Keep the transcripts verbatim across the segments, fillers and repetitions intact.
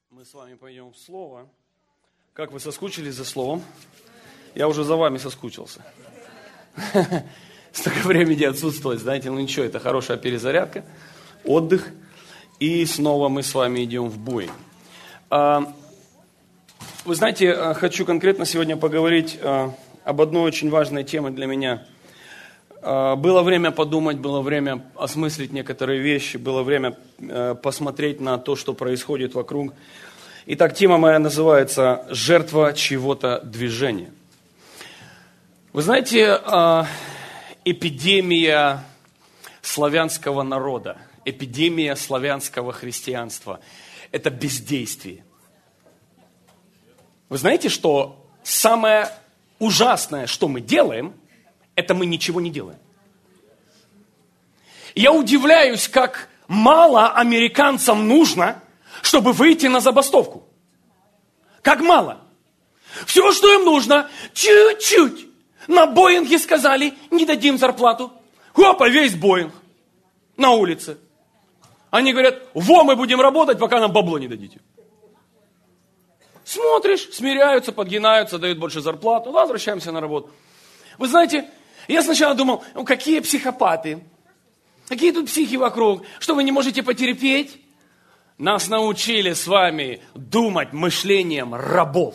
Мы с вами пойдем в Слово. Как вы соскучились за Словом? Я уже за вами соскучился. Столько времени отсутствовать, знаете, ну ничего, это хорошая перезарядка, отдых. И снова мы с вами идем в бой. Вы знаете, хочу конкретно сегодня поговорить об одной очень важной теме для меня. Было время подумать, было время осмыслить некоторые вещи, было время посмотреть на то, что происходит вокруг. Итак, тема моя называется «Жертва чьего-то движения». Вы знаете, эпидемия славянского народа, эпидемия славянского христианства – это бездействие. Вы знаете, что самое ужасное, что мы делаем, это мы ничего не делаем. Я удивляюсь, как мало американцам нужно, чтобы выйти на забастовку. Как мало. Все, что им нужно, чуть-чуть. На Боинге сказали, не дадим зарплату. Опа, весь Боинг на улице. Они говорят, во, мы будем работать, пока нам бабло не дадите. Смотришь, смиряются, подгинаются, дают больше зарплату, возвращаемся на работу. Вы знаете, я сначала думал, ну какие психопаты, какие тут психи вокруг, что вы не можете потерпеть? Нас научили с вами думать мышлением рабов.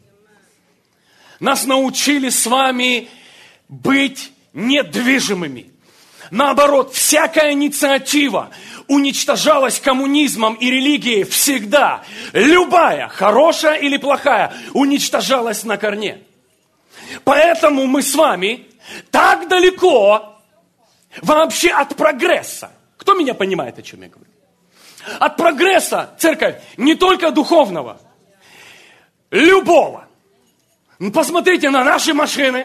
Нас научили с вами быть недвижимыми. Наоборот, всякая инициатива уничтожалась коммунизмом и религией всегда. Любая, хорошая или плохая, уничтожалась на корне. Поэтому мы с вами так далеко вообще от прогресса. Кто меня понимает, о чем я говорю? От прогресса, церковь, не только духовного, любого. Посмотрите на наши машины,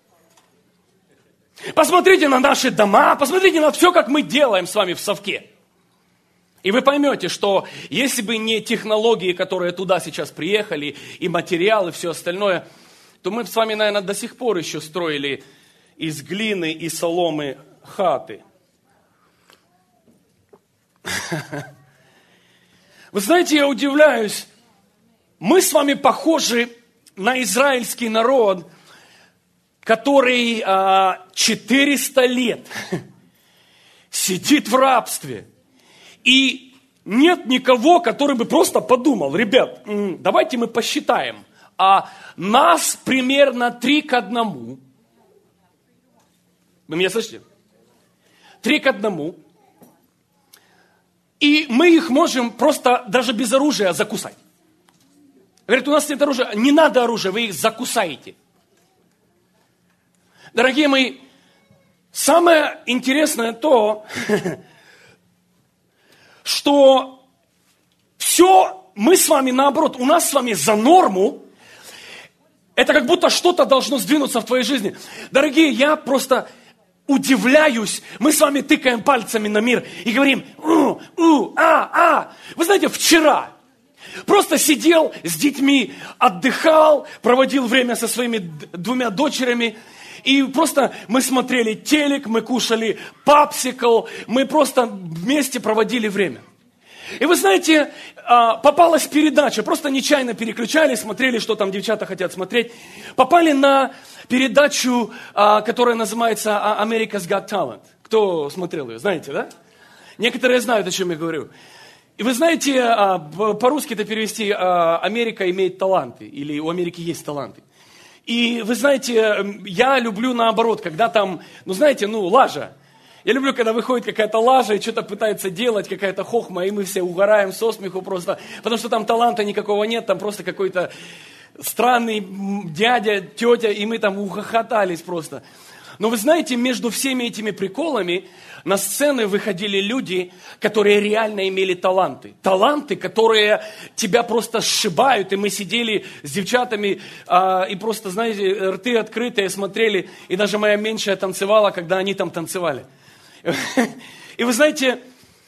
посмотрите на наши дома, посмотрите на все, как мы делаем с вами в совке. И вы поймете, что если бы не технологии, которые туда сейчас приехали, и материалы, и все остальное, то мы с вами, наверное, до сих пор еще строили из глины и соломы хаты. Вы знаете, я удивляюсь, мы с вами похожи на израильский народ, который четыреста лет сидит в рабстве. И нет никого, который бы просто подумал, ребят, давайте мы посчитаем, а нас примерно три к одному. Вы меня слышите? Три к одному. И мы их можем просто даже без оружия закусать. Говорят, у нас нет оружия. Не надо оружия, вы их закусаете. Дорогие мои, самое интересное то, что все мы с вами наоборот, у нас с вами за норму, это как будто что-то должно сдвинуться в твоей жизни. Дорогие, я просто удивляюсь, мы с вами тыкаем пальцами на мир и говорим, у, у, а, а. Вы знаете, вчера просто сидел с детьми, отдыхал, проводил время со своими двумя дочерями, и просто мы смотрели телек, мы кушали папсикл, мы просто вместе проводили время. И вы знаете, попалась передача, просто нечаянно переключали, смотрели, что там девчата хотят смотреть. Попали на передачу, которая называется America's Got Talent. Кто смотрел ее, знаете, да? Некоторые знают, о чем я говорю. И вы знаете, по-русски это перевести «Америка имеет таланты» или «У Америки есть таланты». И вы знаете, я люблю наоборот, когда там, ну знаете, ну лажа. Я люблю, когда выходит какая-то лажа и что-то пытается делать, какая-то хохма, и мы все угораем со смеху просто, потому что там таланта никакого нет, там просто какой-то странный дядя, тетя, и мы там ухохотались просто. Но вы знаете, между всеми этими приколами на сцены выходили люди, которые реально имели таланты. Таланты, которые тебя просто сшибают. И мы сидели с девчатами а, и просто, знаете, рты открытые смотрели. И даже моя меньшая танцевала, когда они там танцевали. И вы знаете,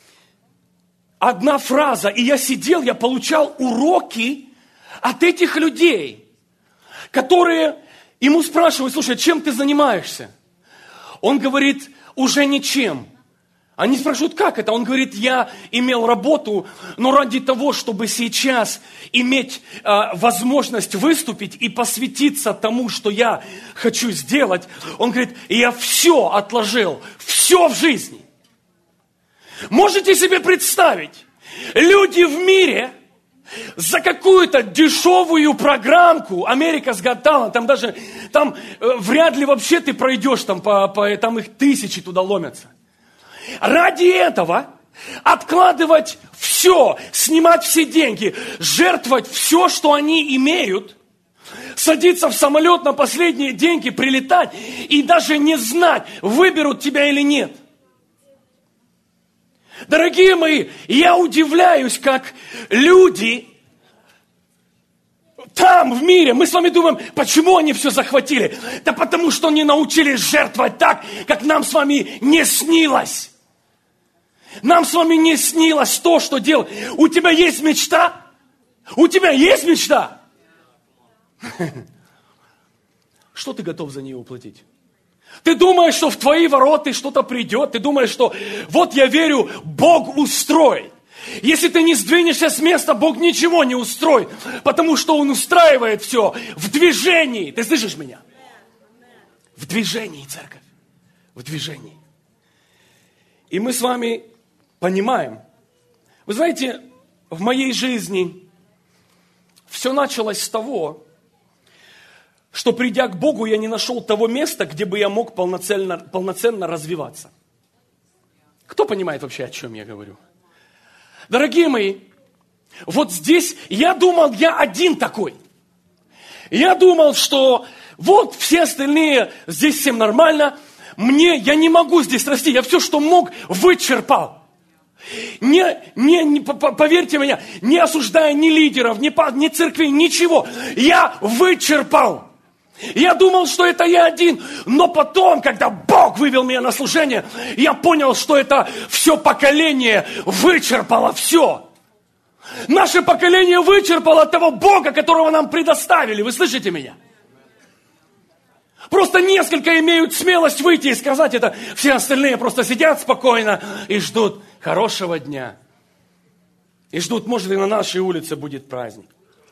одна фраза, и я сидел, я получал уроки от этих людей, которые ему спрашивают, слушай, чем ты занимаешься? Он говорит, уже ничем. Они спрашивают, как это? Он говорит, я имел работу, но ради того, чтобы сейчас иметь э, возможность выступить и посвятиться тому, что я хочу сделать, он говорит, я все отложил, все в жизни. Можете себе представить, люди в мире за какую-то дешевую программку, America's Got Talent, там даже, там э, вряд ли вообще ты пройдешь, там, по, по, там их тысячи туда ломятся. Ради этого откладывать все, снимать все деньги, жертвовать все, что они имеют, садиться в самолет на последние деньги, прилетать и даже не знать, выберут тебя или нет. Дорогие мои, я удивляюсь, как люди там, в мире, мы с вами думаем, почему они все захватили? Да потому что они научились жертвовать так, как нам с вами не снилось. Нам с вами не снилось то, что делать. У тебя есть мечта? У тебя есть мечта? Что ты готов за нее уплатить? Ты думаешь, что в твои ворота что-то придет? Ты думаешь, что вот я верю, Бог устроит. Если ты не сдвинешься с места, Бог ничего не устроит, потому что Он устраивает все в движении. Ты слышишь меня? В движении, церковь. В движении. И мы с вами понимаем. Вы знаете, в моей жизни все началось с того, что придя к Богу, я не нашел того места, где бы я мог полноценно, полноценно развиваться. Кто понимает вообще, о чем я говорю? Дорогие мои, вот здесь я думал, я один такой. Я думал, что вот все остальные, здесь всем нормально. Мне, я не могу здесь расти, я все, что мог, вычерпал. Не, не, не, поверьте мне, не осуждая ни лидеров, ни, ни церквей, ничего. Я вычерпал. Я думал, что это я один, но потом, когда Бог вывел меня на служение, я понял, что это все поколение вычерпало все. Наше поколение вычерпало того Бога, которого нам предоставили. Вы слышите меня? Просто несколько имеют смелость выйти и сказать это. Все остальные просто сидят спокойно и ждут хорошего дня. И ждут, может, и на нашей улице будет праздник.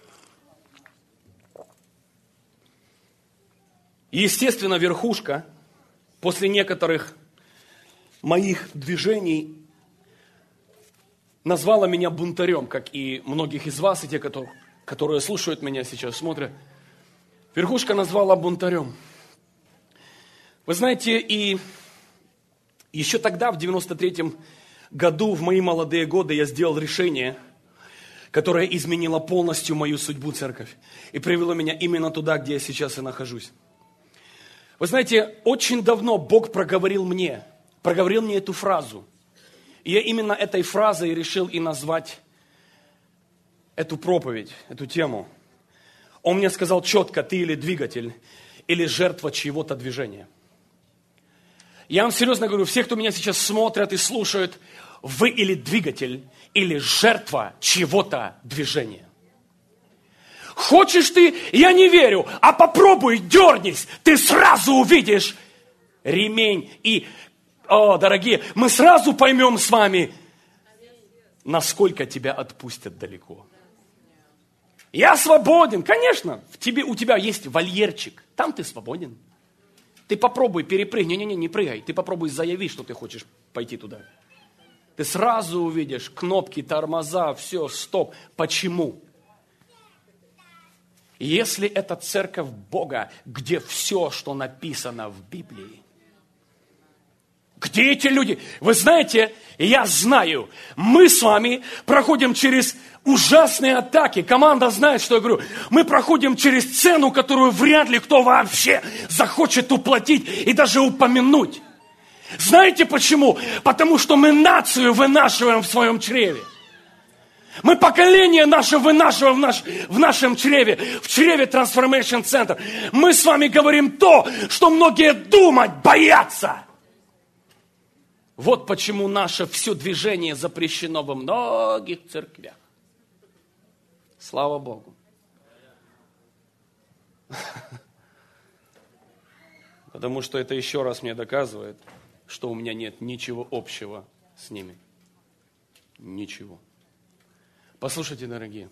Естественно, верхушка, после некоторых моих движений, назвала меня бунтарем, как и многих из вас, и те, которые, которые слушают меня сейчас, смотрят. Верхушка назвала бунтарем. Вы знаете, и еще тогда, в девяносто третьем году, в мои молодые годы, я сделал решение, которое изменило полностью мою судьбу, церковь, и привело меня именно туда, где я сейчас и нахожусь. Вы знаете, очень давно Бог проговорил мне, проговорил мне эту фразу. И я именно этой фразой решил и назвать эту проповедь, эту тему. Он мне сказал четко, ты или двигатель, или жертва чьего-то движения. Я вам серьезно говорю, все, кто меня сейчас смотрят и слушают, вы или двигатель, или жертва чьего-то движения. Хочешь ты, я не верю, а попробуй, дернись, ты сразу увидишь ремень. И, о, дорогие, мы сразу поймем с вами, насколько тебя отпустят далеко. Я свободен, конечно, в тебе, у тебя есть вольерчик, там ты свободен. Ты попробуй, перепрыгни, не-не-не, не прыгай, ты попробуй заяви, что ты хочешь пойти туда. Ты сразу увидишь кнопки, тормоза, все, стоп. Почему? Если это церковь Бога, где все, что написано в Библии, где эти люди? Вы знаете, я знаю, мы с вами проходим через ужасные атаки. Команда знает, что я говорю. Мы проходим через цену, которую вряд ли кто вообще захочет уплатить и даже упомянуть. Знаете почему? Потому что мы нацию вынашиваем в своем чреве. Мы поколение наше вынашиваем в, наш, в нашем чреве, в чреве Transformation Center. Мы с вами говорим то, что многие думать боятся. Вот почему наше все движение запрещено во многих церквях. Слава Богу. Потому что это еще раз мне доказывает, что у меня нет ничего общего с ними? Ничего. Послушайте, дорогие.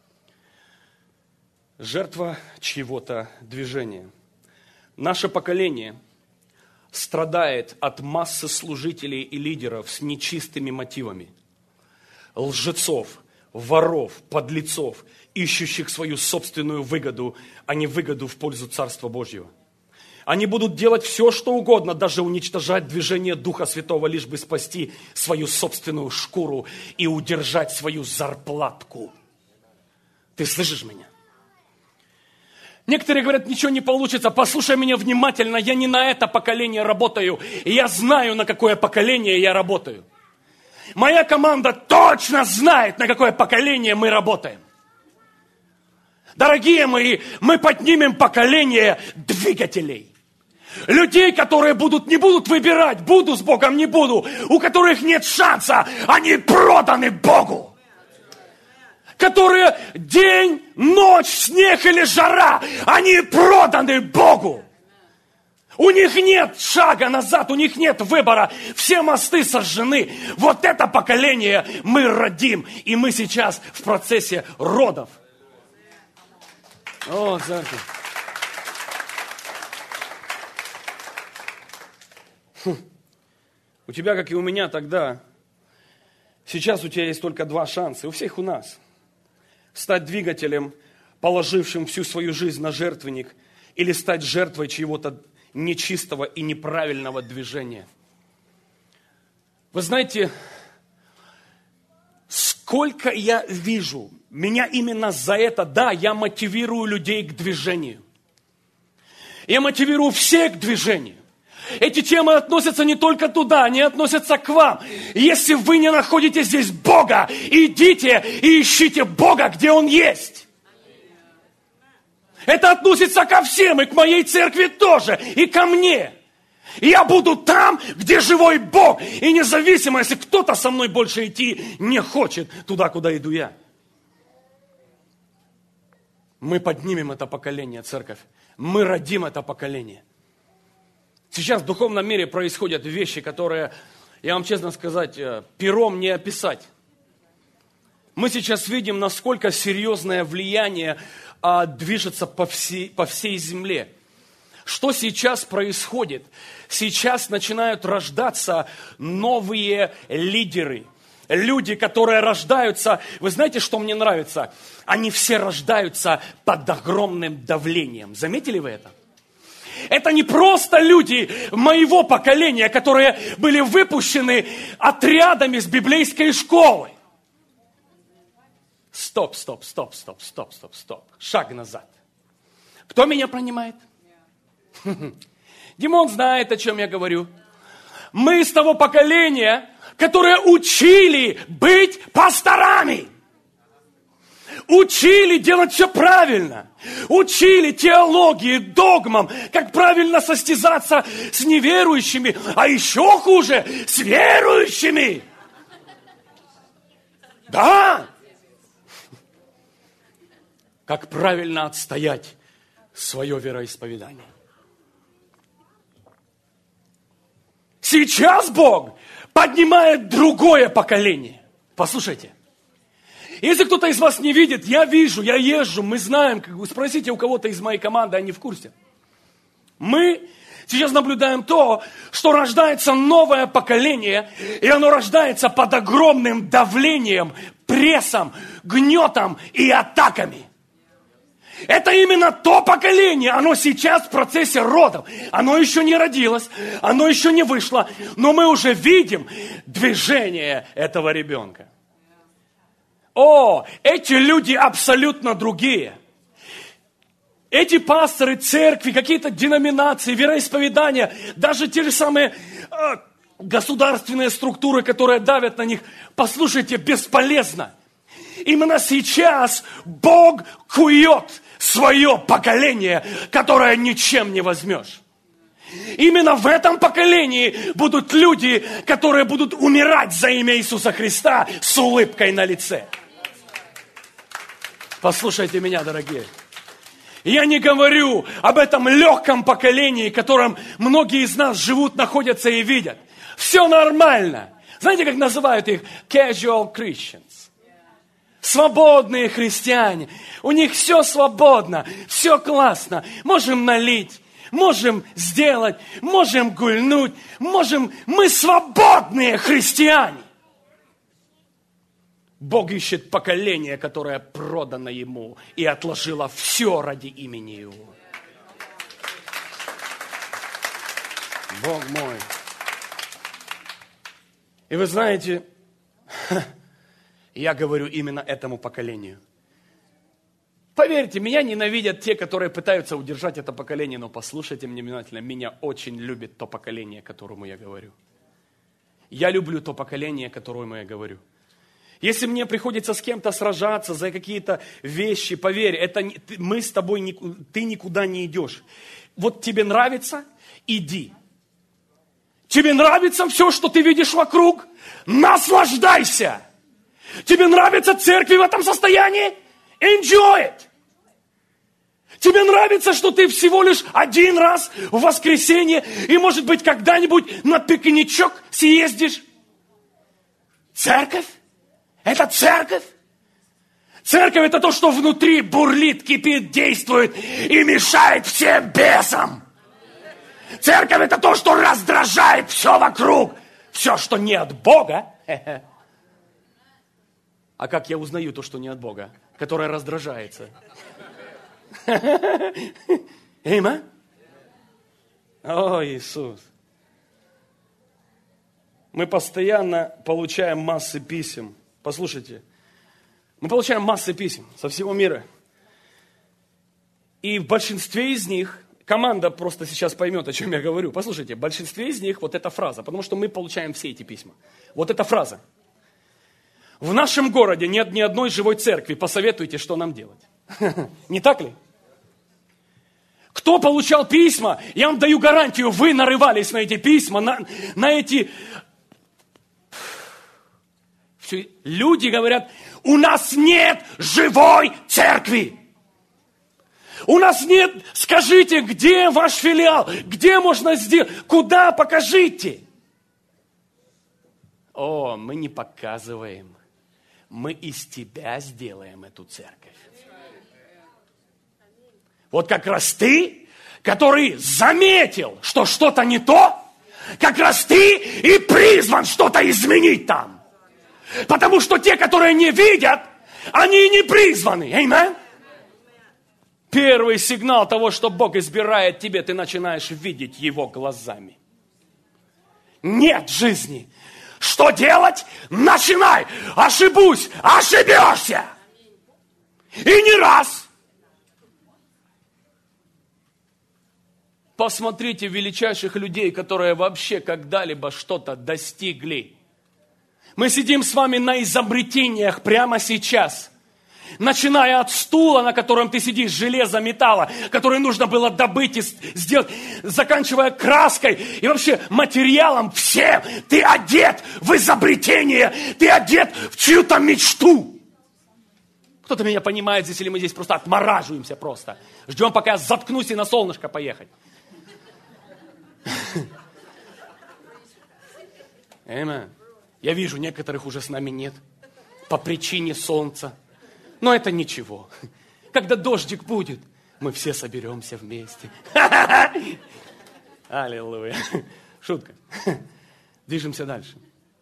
Жертва чьего-то движения. Наше поколение страдает от массы служителей и лидеров с нечистыми мотивами. Лжецов, воров, подлецов, ищущих свою собственную выгоду, а не выгоду в пользу Царства Божьего. Они будут делать все, что угодно, даже уничтожать движение Духа Святого, лишь бы спасти свою собственную шкуру и удержать свою зарплатку. Ты слышишь меня? Некоторые говорят, ничего не получится. Послушай меня внимательно, я не на это поколение работаю. И я знаю, на какое поколение я работаю. Моя команда точно знает, на какое поколение мы работаем. Дорогие мои, мы поднимем поколение двигателей. Людей, которые будут, не будут выбирать, буду с Богом, не буду. У которых нет шанса, они проданы Богу. Которые день, ночь, снег или жара, они проданы Богу. У них нет шага назад, у них нет выбора. Все мосты сожжены. Вот это поколение мы родим. И мы сейчас в процессе родов. О, церковь. Хм. У тебя, как и у меня тогда, сейчас у тебя есть только два шанса. У всех у нас. Стать двигателем, положившим всю свою жизнь на жертвенник, или стать жертвой чьего-то нечистого и неправильного движения. Вы знаете, сколько я вижу, меня именно за это, да, я мотивирую людей к движению. Я мотивирую всех к движению. Эти темы относятся не только туда, они относятся к вам. Если вы не находите здесь Бога, идите и ищите Бога, где Он есть. Это относится ко всем, и к моей церкви тоже, и ко мне. Я буду там, где живой Бог. И независимо, если кто-то со мной больше идти не хочет туда, куда иду я. Мы поднимем это поколение, церковь. Мы родим это поколение. Сейчас в духовном мире происходят вещи, которые, я вам честно сказать, пером не описать. Мы сейчас видим, насколько серьезное влияние а, движется по всей, по всей земле. Что сейчас происходит? Сейчас начинают рождаться новые лидеры. Люди, которые рождаются, вы знаете, что мне нравится? Они все рождаются под огромным давлением. Заметили вы это? Это не просто люди моего поколения, которые были выпущены отрядами с библейской школы. Стоп, стоп, стоп, стоп, стоп, стоп, стоп. Шаг назад. Кто меня понимает? Димон знает, о чем я говорю. Мы из того поколения, которое учили быть пасторами. Учили делать все правильно. Учили теологии, догмам, как правильно состязаться с неверующими, а еще хуже, с верующими. Да. Как правильно отстоять свое вероисповедание. Сейчас Бог поднимает другое поколение. Послушайте. Если кто-то из вас не видит, я вижу, я езжу, мы знаем, как вы спросите у кого-то из моей команды, они в курсе. Мы сейчас наблюдаем то, что рождается новое поколение, и оно рождается под огромным давлением, прессом, гнетом и атаками. Это именно то поколение, оно сейчас в процессе родов. Оно еще не родилось, оно еще не вышло, но мы уже видим движение этого ребенка. О, эти люди абсолютно другие. Эти пасторы, церкви, какие-то деноминации, вероисповедания, даже те же самые э, государственные структуры, которые давят на них, послушайте, бесполезно. Именно сейчас Бог кует свое поколение, которое ничем не возьмешь. Именно в этом поколении будут люди, которые будут умирать за имя Иисуса Христа с улыбкой на лице. Послушайте меня, дорогие. Я не говорю об этом легком поколении, которым многие из нас живут, находятся и видят. Все нормально. Знаете, как называют их? Casual Christians. Свободные христиане. У них все свободно, все классно. Можем налить, можем сделать, можем гульнуть, можем... Мы свободные христиане. Бог ищет поколение, которое продано Ему и отложило все ради имени Его. Бог мой. И вы знаете, я говорю именно этому поколению. Поверьте, меня ненавидят те, которые пытаются удержать это поколение, но послушайте меня внимательно, меня очень любит то поколение, которому я говорю. Я люблю то поколение, которому я говорю. Если мне приходится с кем-то сражаться за какие-то вещи, поверь, это не, мы с тобой, не, ты никуда не идешь. Вот тебе нравится, иди. Тебе нравится все, что ты видишь вокруг? Наслаждайся! Тебе нравятся церкви в этом состоянии? Enjoy it! Тебе нравится, что ты всего лишь один раз в воскресенье и, может быть, когда-нибудь на пикничок съездишь? Церковь? Это церковь? Церковь – это то, что внутри бурлит, кипит, действует и мешает всем бесам. Церковь – это то, что раздражает все вокруг. Все, что не от Бога. А как я узнаю то, что не от Бога? Которое раздражается. Аминь? О, Иисус. Мы постоянно получаем массы писем. Послушайте. Мы получаем массы писем со всего мира. И в большинстве из них... Команда просто сейчас поймет, о чем я говорю. Послушайте, в большинстве из них вот эта фраза, потому что мы получаем все эти письма. Вот эта фраза. В нашем городе нет ни одной живой церкви, посоветуйте, что нам делать. Не так ли? Кто получал письма, я вам даю гарантию, вы нарывались на эти письма, на, на эти... Люди говорят, у нас нет живой церкви. У нас нет, скажите, где ваш филиал? Где можно сделать? Куда? Покажите. О, мы не показываем. Мы из тебя сделаем эту церковь. Вот как раз ты, который заметил, что что-то не то, как раз ты и призван что-то изменить там. Потому что те, которые не видят, они не призваны. Аминь. Первый сигнал того, что Бог избирает тебе, ты начинаешь видеть Его глазами. Нет жизни. Что делать? Начинай. Ошибусь. Ошибешься. И не раз. Посмотрите величайших людей, которые вообще когда-либо что-то достигли. Мы сидим с вами на изобретениях прямо сейчас. Начиная от стула, на котором ты сидишь, железа, металла, который нужно было добыть и сделать, заканчивая краской и вообще материалом всем. Ты одет в изобретение, ты одет в чью-то мечту. Кто-то меня понимает здесь, или мы здесь просто отмораживаемся просто. Ждем, пока я заткнусь и на солнышко поехать. Аминь. Я вижу, некоторых уже с нами нет. По причине солнца. Но это ничего. Когда дождик будет, мы все соберемся вместе. Аллилуйя. Шутка. Движемся дальше.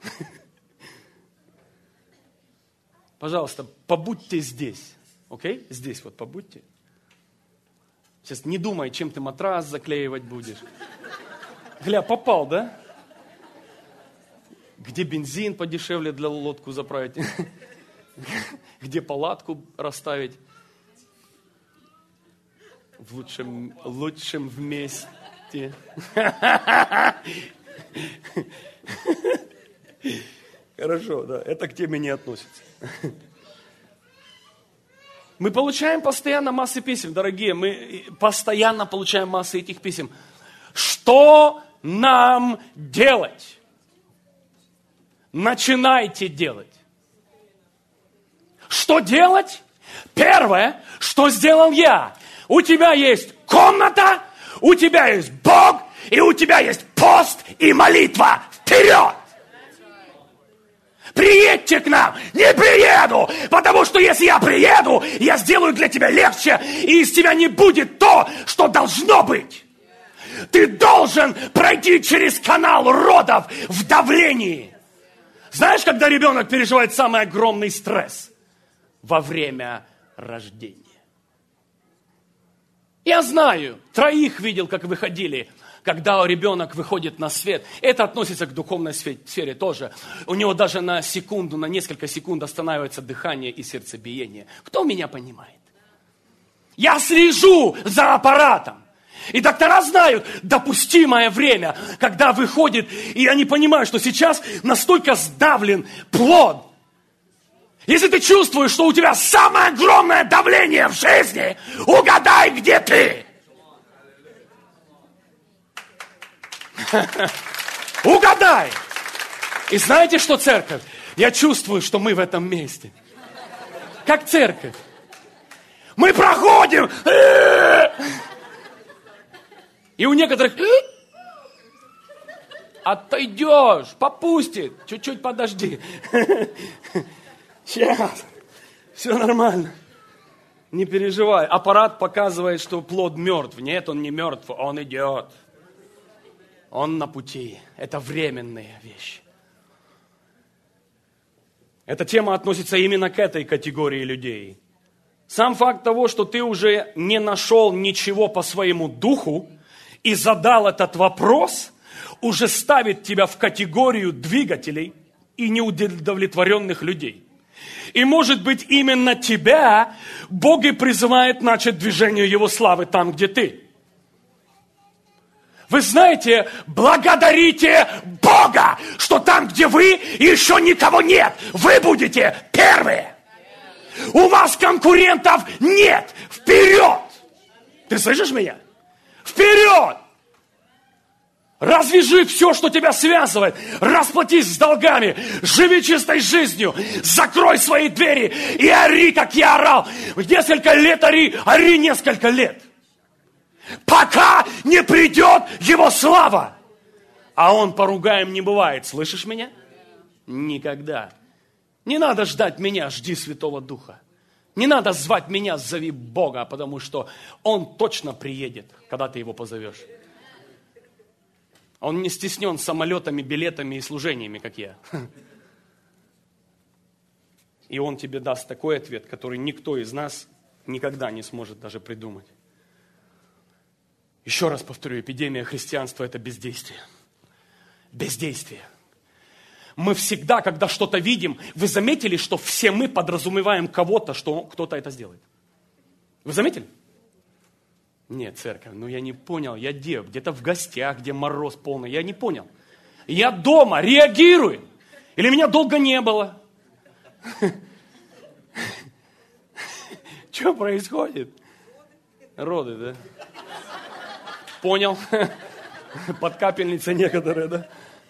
Пожалуйста, побудьте здесь. Окей? Здесь вот побудьте. Сейчас не думай, чем ты матрас заклеивать будешь. Гля, попал, да? Где бензин подешевле для лодку заправить? Где палатку расставить в лучшем, лучшем вместе. Хорошо, да, это к теме не относится. Мы получаем постоянно массы писем, дорогие, мы постоянно получаем массы этих писем. Что нам делать? Начинайте делать. Что делать? Первое, что сделал я. У тебя есть комната, у тебя есть Бог, и у тебя есть пост и молитва. Вперед! Приедьте к нам. Не приеду, потому что если я приеду, я сделаю для тебя легче, и из тебя не будет то, что должно быть. Ты должен пройти через канал родов в давлении. Знаешь, когда ребенок переживает самый огромный стресс? Во время рождения. Я знаю, троих видел, как выходили, когда ребенок выходит на свет. Это относится к духовной сфере тоже. У него даже на секунду, на несколько секунд останавливается дыхание и сердцебиение. Кто меня понимает? Я слежу за аппаратом. И доктора знают допустимое время, когда выходит, и они понимают, что сейчас настолько сдавлен плод. Если ты чувствуешь, что у тебя самое огромное давление в жизни, угадай, где ты. Угадай. И знаете, что церковь? Я чувствую, что мы в этом месте. Как церковь. Мы проходим. И у некоторых отойдешь, попустит. Чуть-чуть подожди. Сейчас. Все нормально. Не переживай. Аппарат показывает, что плод мертв. Нет, он не мертв, он идет. Он на пути. Это временные вещи. Эта тема относится именно к этой категории людей. Сам факт того, что ты уже не нашел ничего по своему духу и задал этот вопрос, уже ставит тебя в категорию двигателей и неудовлетворенных людей. И может быть именно тебя Бог и призывает начать движение Его славы там, где ты. Вы знаете, благодарите Бога, что там, где вы, еще никого нет. Вы будете первые. У вас конкурентов нет. Вперед! Ты слышишь меня? Вперед! Развяжи все, что тебя связывает. Расплатись с долгами. Живи чистой жизнью. Закрой свои двери и ори, как я орал. Несколько лет ори, ори несколько лет. Пока не придет Его слава. А Он поругаем не бывает. Слышишь меня? Никогда. Не надо ждать меня, жди Святого Духа. Не надо звать меня, зови Бога, потому что Он точно приедет, когда ты Его позовешь. Он не стеснен самолетами, билетами и служениями, как я. И Он тебе даст такой ответ, который никто из нас никогда не сможет даже придумать. Еще раз повторю, эпидемия христианства – это бездействие. Бездействие. Мы всегда, когда что-то видим, вы заметили, что все мы подразумеваем кого-то, что кто-то это сделает? Вы заметили? Нет, церковь, ну я не понял, я где? Где-то в гостях, где мороз полный, я не понял. Я дома, реагирую. Или меня долго не было. Что происходит? Роды, да? Понял. Под капельницей некоторые, да?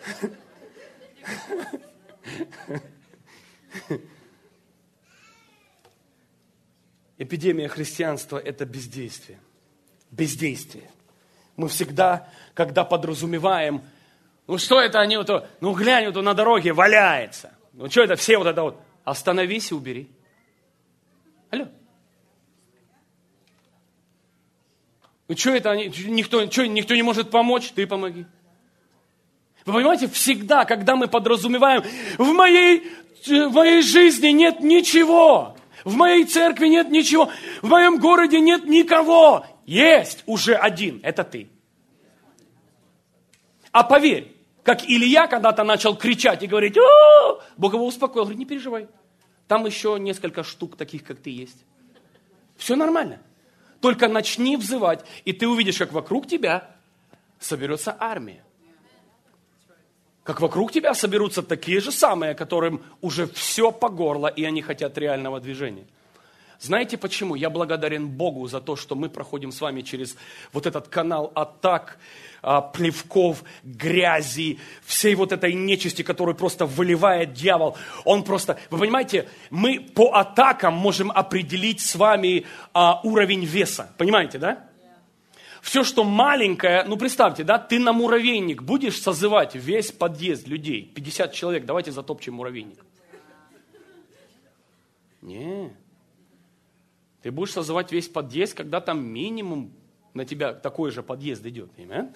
Эпидемия христианства – это бездействие. Бездействие. Мы всегда, когда подразумеваем, ну что это они, вот, ну глянь, вот на дороге валяется. Ну что это все вот это вот? Остановись и убери. Алло. Ну что это они, никто, что, никто не может помочь, ты помоги. Вы понимаете, всегда, когда мы подразумеваем, в моей, в моей жизни нет ничего, в моей церкви нет ничего, в моем городе нет никого, есть уже один, это ты. А поверь, как Илья когда-то начал кричать и говорить, о-о-о! Бог его успокоил, говорит, не переживай, там еще несколько штук таких, как ты есть. Все нормально. Только начни взывать, и ты увидишь, как вокруг тебя соберется армия. Как вокруг тебя соберутся такие же самые, которым уже все по горло, и они хотят реального движения. Знаете почему? Я благодарен Богу за то, что мы проходим с вами через вот этот канал атак, плевков, грязи, всей вот этой нечисти, которую просто выливает дьявол. Он просто, вы понимаете, мы по атакам можем определить с вами а, уровень веса. Понимаете, да? Все, что маленькое, ну представьте, да, ты на муравейник будешь созывать весь подъезд людей, пятьдесят человек, давайте затопчем муравейник. Не. Ты будешь созывать весь подъезд, когда там минимум на тебя такой же подъезд идет. Amen?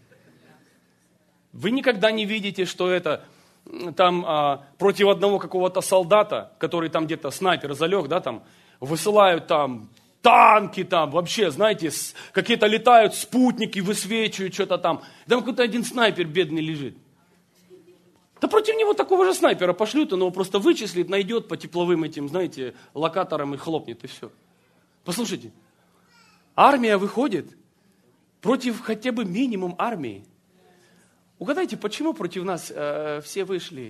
Вы никогда не видите, что это там а, против одного какого-то солдата, который там где-то снайпер залег, да, там, высылают там танки, там вообще, знаете, с, какие-то летают спутники, высвечивают что-то там. Там какой-то один снайпер бедный лежит. Да против него такого же снайпера пошлют, он его просто вычислит, найдет по тепловым этим, знаете, локаторам и хлопнет, и все. Послушайте, армия выходит против хотя бы минимум армии. Угадайте, почему против нас э, все вышли?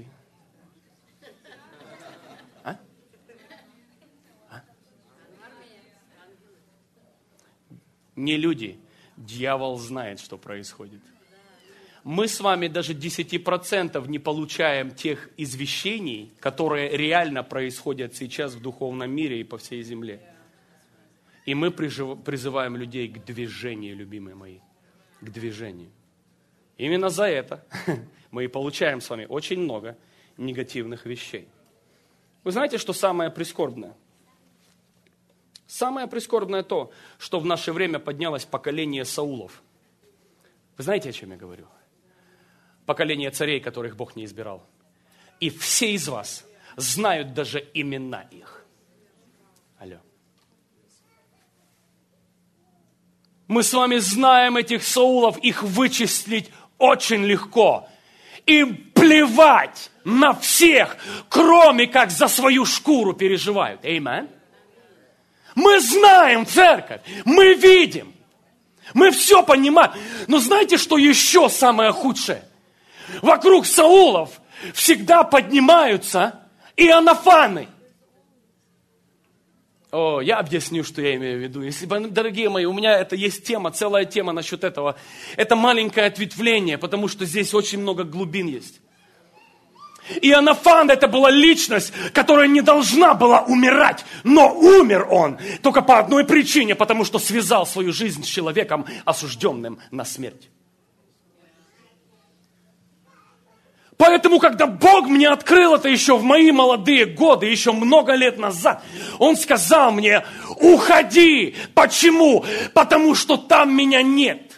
А? А? Не люди. Дьявол знает, что происходит. Мы с вами даже десять процентов не получаем тех извещений, которые реально происходят сейчас в духовном мире и по всей земле. И мы призываем людей к движению, любимые мои, к движению. Именно за это мы и получаем с вами очень много негативных вещей. Вы знаете, что самое прискорбное? Самое прискорбное то, что в наше время поднялось поколение Саулов. Вы знаете, о чем я говорю? Поколение царей, которых Бог не избирал. И все из вас знают даже имена их. Алло. Мы с вами знаем этих Саулов, их вычислить очень легко. Им плевать на всех, кроме как за свою шкуру переживают. Аминь. Мы знаем церковь, мы видим, мы все понимаем. Но знаете, что еще самое худшее? Вокруг Саулов всегда поднимаются иоаннафаны. О, я объясню, что я имею в виду. Если, дорогие мои, у меня это есть тема, целая тема насчет этого. Это маленькое ответвление, потому что здесь очень много глубин есть. Иоаннафан — это была личность, которая не должна была умирать, но умер он только по одной причине, потому что связал свою жизнь с человеком, осужденным на смерть. Поэтому, когда Бог мне открыл это еще в мои молодые годы, еще много лет назад, Он сказал мне: уходи. Почему? Потому что там меня нет.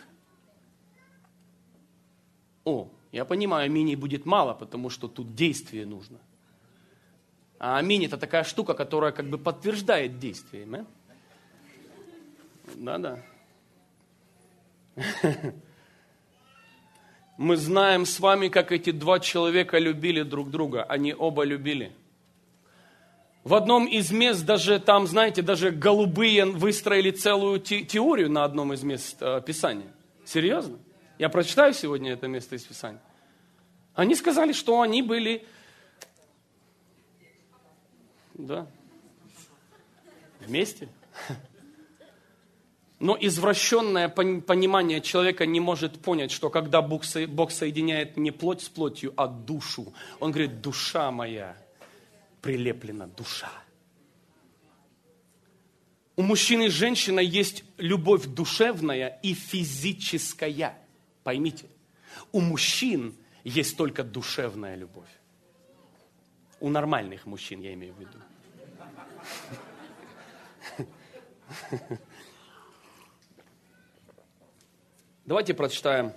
О, я понимаю, аминей будет мало, потому что тут действие нужно. А аминь — это такая штука, которая как бы подтверждает действие. Да? Да-да. Мы знаем с вами, как эти два человека любили друг друга. Они оба любили. В одном из мест даже там, знаете, даже голубые выстроили целую те- теорию на одном из мест э, Писания. Серьезно? Я прочитаю сегодня это место из Писания. Они сказали, что они были... Да. Вместе. Но извращенное понимание человека не может понять, что когда Бог соединяет не плоть с плотью, а душу, Он говорит: душа моя прилеплена, душа. У мужчины и женщины есть любовь душевная и физическая. Поймите, у мужчин есть только душевная любовь. У нормальных мужчин, я имею в виду. Давайте прочитаем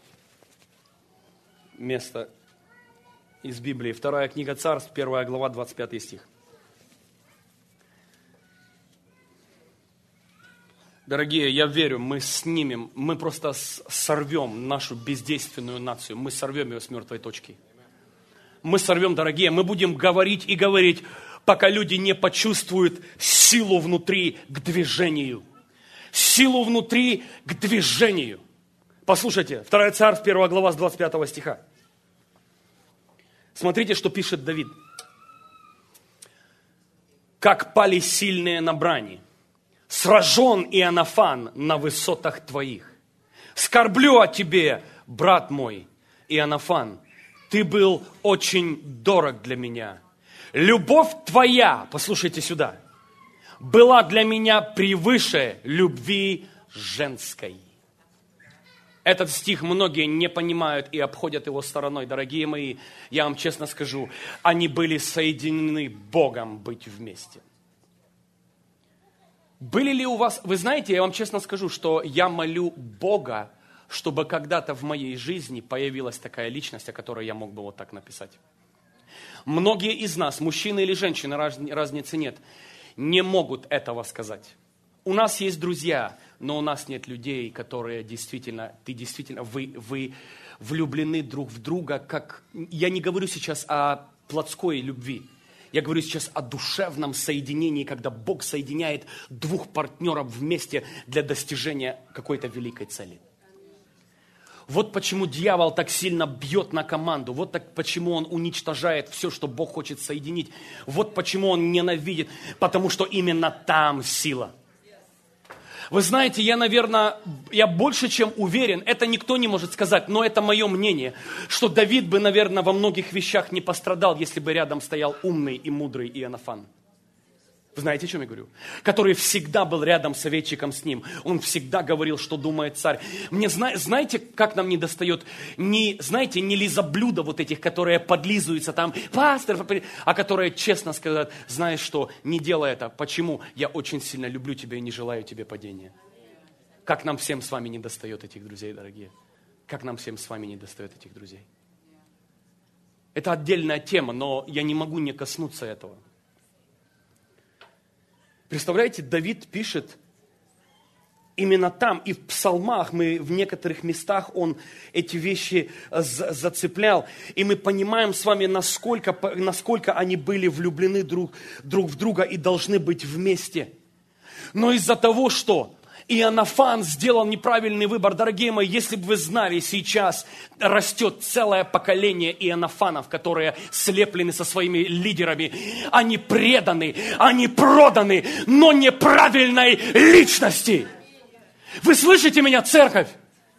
место из Библии. Вторая книга Царств, первая глава, двадцать пятый стих. Дорогие, я верю, мы снимем, мы просто сорвем нашу бездейственную нацию, мы сорвем ее с мертвой точки. Мы сорвем, дорогие, мы будем говорить и говорить, пока люди не почувствуют силу внутри к движению. Силу внутри к движению. Послушайте, вторая Царств, первая глава, с двадцать пятого стиха. Смотрите, что пишет Давид. «Как пали сильные на брани, сражен Иоаннафан на высотах твоих. Скорблю о тебе, брат мой, Иоаннафан, ты был очень дорог для меня. Любовь твоя», послушайте сюда, «была для меня превыше любви женской». Этот стих многие не понимают и обходят его стороной. Дорогие мои, я вам честно скажу, они были соединены Богом быть вместе. Были ли у вас, вы знаете, я вам честно скажу, что я молю Бога, чтобы когда-то в моей жизни появилась такая личность, о которой я мог бы вот так написать. Многие из нас, мужчины или женщины, разницы нет, не могут этого сказать. У нас есть друзья, но у нас нет людей, которые действительно, ты действительно, вы, вы влюблены друг в друга, как, я не говорю сейчас о плотской любви, я говорю сейчас о душевном соединении, когда Бог соединяет двух партнеров вместе для достижения какой-то великой цели. Вот почему дьявол так сильно бьет на команду. Вот так, почему он уничтожает все, что Бог хочет соединить. Вот почему он ненавидит. Потому что именно там сила. Вы знаете, я, наверное, я больше чем уверен, это никто не может сказать, но это мое мнение, что Давид бы, наверное, во многих вещах не пострадал, если бы рядом стоял умный и мудрый Иоаннафан. Вы знаете, о чем я говорю? Который всегда был рядом советчиком с ним. Он всегда говорил, что думает царь. Мне, знаете, как нам не достает? Не, знаете, не лизоблюда вот этих, которые подлизываются там, пастор, а которые честно сказать, знаешь что, не делай это. Почему? Я очень сильно люблю тебя и не желаю тебе падения. Как нам всем с вами не достает этих друзей, дорогие? Как нам всем с вами не достает этих друзей? Это отдельная тема, но я не могу не коснуться этого. Представляете, Давид пишет именно там, и в псалмах, мы в некоторых местах он эти вещи зацеплял, и мы понимаем с вами, насколько, насколько они были влюблены друг, друг в друга и должны быть вместе. Но из-за того, что Иоаннафан сделал неправильный выбор, дорогие мои, если бы вы знали, сейчас растет целое поколение Иоаннафанов, которые слеплены со своими лидерами. Они преданы, они проданы, но неправильной личности. Вы слышите меня, церковь?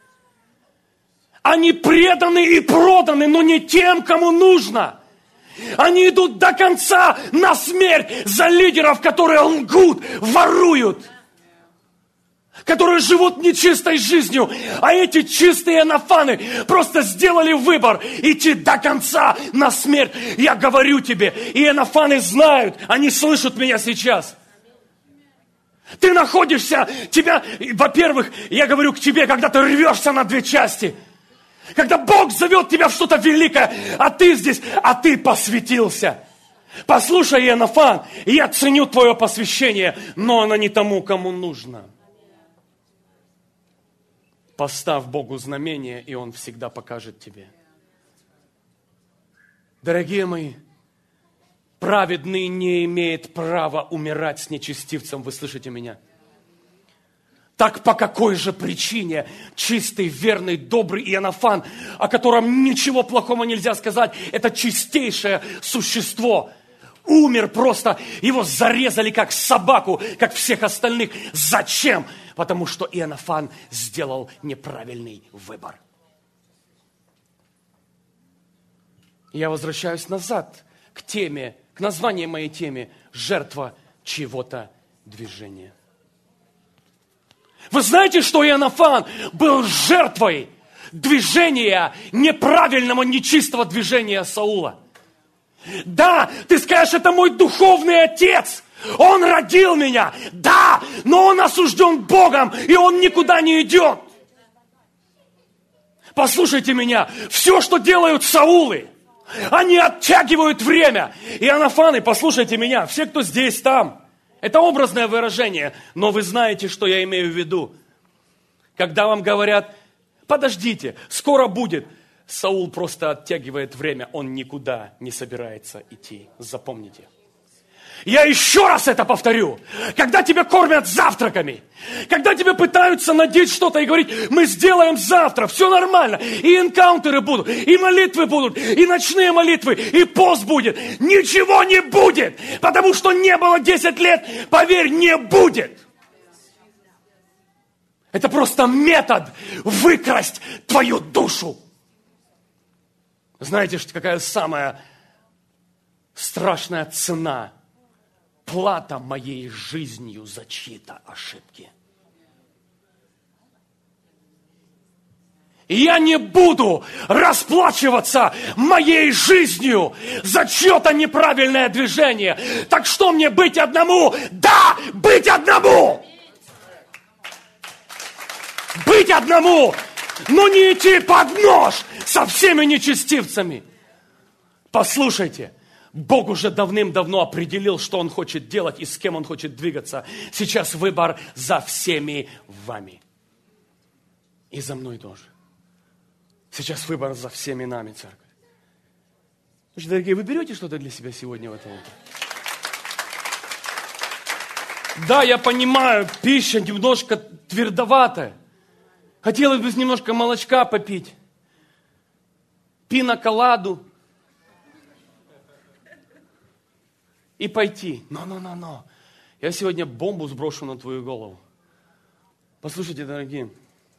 Они преданы и проданы, но не тем, кому нужно. Они идут до конца на смерть за лидеров, которые лгут, воруют, которые живут нечистой жизнью, а эти чистые Иоаннафаны просто сделали выбор идти до конца на смерть. Я говорю тебе, Иоаннафаны знают, они слышат меня сейчас. Ты находишься, тебя, во-первых, я говорю к тебе, когда ты рвешься на две части, когда Бог зовет тебя в что-то великое, а ты здесь, а ты посвятился. Послушай, Иоаннафан, я ценю твое посвящение, но оно не тому, кому нужно. Поставь Богу знамение, и Он всегда покажет тебе. Дорогие мои, праведный не имеет права умирать с нечестивцем. Вы слышите меня? Так по какой же причине чистый, верный, добрый Иоаннафан, о котором ничего плохого нельзя сказать, это чистейшее существо, умер просто, его зарезали как собаку, как всех остальных. Зачем? Потому что Иоаннафан сделал неправильный выбор. Я возвращаюсь назад к теме, к названию моей теме «Жертва чьего-то движения». Вы знаете, что Иоаннафан был жертвой движения, неправильного, нечистого движения Саула? Да, ты скажешь, это мой духовный отец. Он родил меня. Да, но он осужден Богом, и он никуда не идет. Послушайте меня, все, что делают Саулы, они оттягивают время. Иоаннафаны, послушайте меня, все, кто здесь, там. Это образное выражение, но вы знаете, что я имею в виду. Когда вам говорят, подождите, скоро будет. Саул просто оттягивает время, он никуда не собирается идти. Запомните. Я еще раз это повторю. Когда тебя кормят завтраками, когда тебе пытаются надеть что-то и говорить, мы сделаем завтра, все нормально, и энкаунтеры будут, и молитвы будут, и ночные молитвы, и пост будет. Ничего не будет, потому что не было десять лет, поверь, не будет. Это просто метод выкрасть твою душу. Знаете, какая самая страшная цена? Плата моей жизнью за чьи-то ошибки. Я не буду расплачиваться моей жизнью за чье-то неправильное движение. Так что мне, быть одному? Да, быть одному! Быть одному, но не идти под нож со всеми нечестивцами. Послушайте, Бог уже давным-давно определил, что Он хочет делать и с кем Он хочет двигаться. Сейчас выбор за всеми вами. И за мной тоже. Сейчас выбор за всеми нами, церковь. Значит, дорогие, вы берете что-то для себя сегодня в этом утре? Да, я понимаю, пища немножко твердоватая. Хотелось бы немножко молочка попить. Пина-коладу. И пойти. Но-но-но-но. Я сегодня бомбу сброшу на твою голову. Послушайте, дорогие.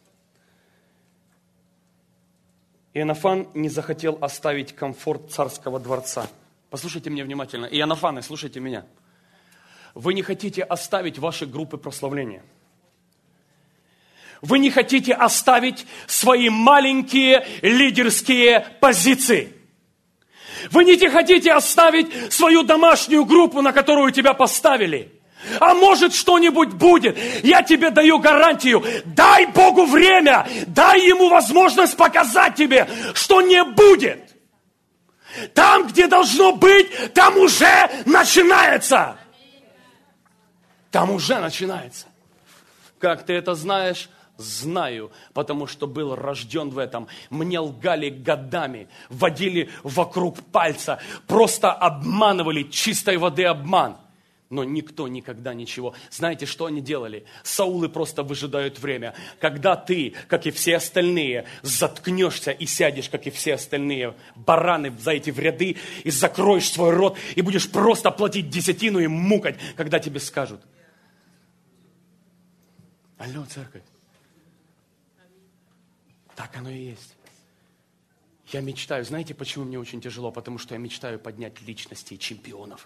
Иоаннафан не захотел оставить комфорт царского дворца. Послушайте меня внимательно. Иоаннафаны, слушайте меня. Вы не хотите оставить ваши группы прославления. Вы не хотите оставить свои маленькие лидерские позиции. Вы не хотите оставить свою домашнюю группу, на которую тебя поставили. А может, что-нибудь будет. Я тебе даю гарантию. Дай Богу время. Дай Ему возможность показать тебе, что не будет. Там, где должно быть, там уже начинается. Там уже начинается. Как ты это знаешь? Знаю, потому что был рожден в этом. Мне лгали годами, водили вокруг пальца, просто обманывали, чистой воды обман. Но никто никогда ничего. Знаете, что они делали? Саулы просто выжидают время. Когда ты, как и все остальные, заткнешься и сядешь, как и все остальные бараны за эти в ряды, и закроешь свой рот, и будешь просто платить десятину и мукать, когда тебе скажут. Алло, церковь. Так оно и есть. Я мечтаю, знаете, почему мне очень тяжело? Потому что я мечтаю поднять личностей чемпионов.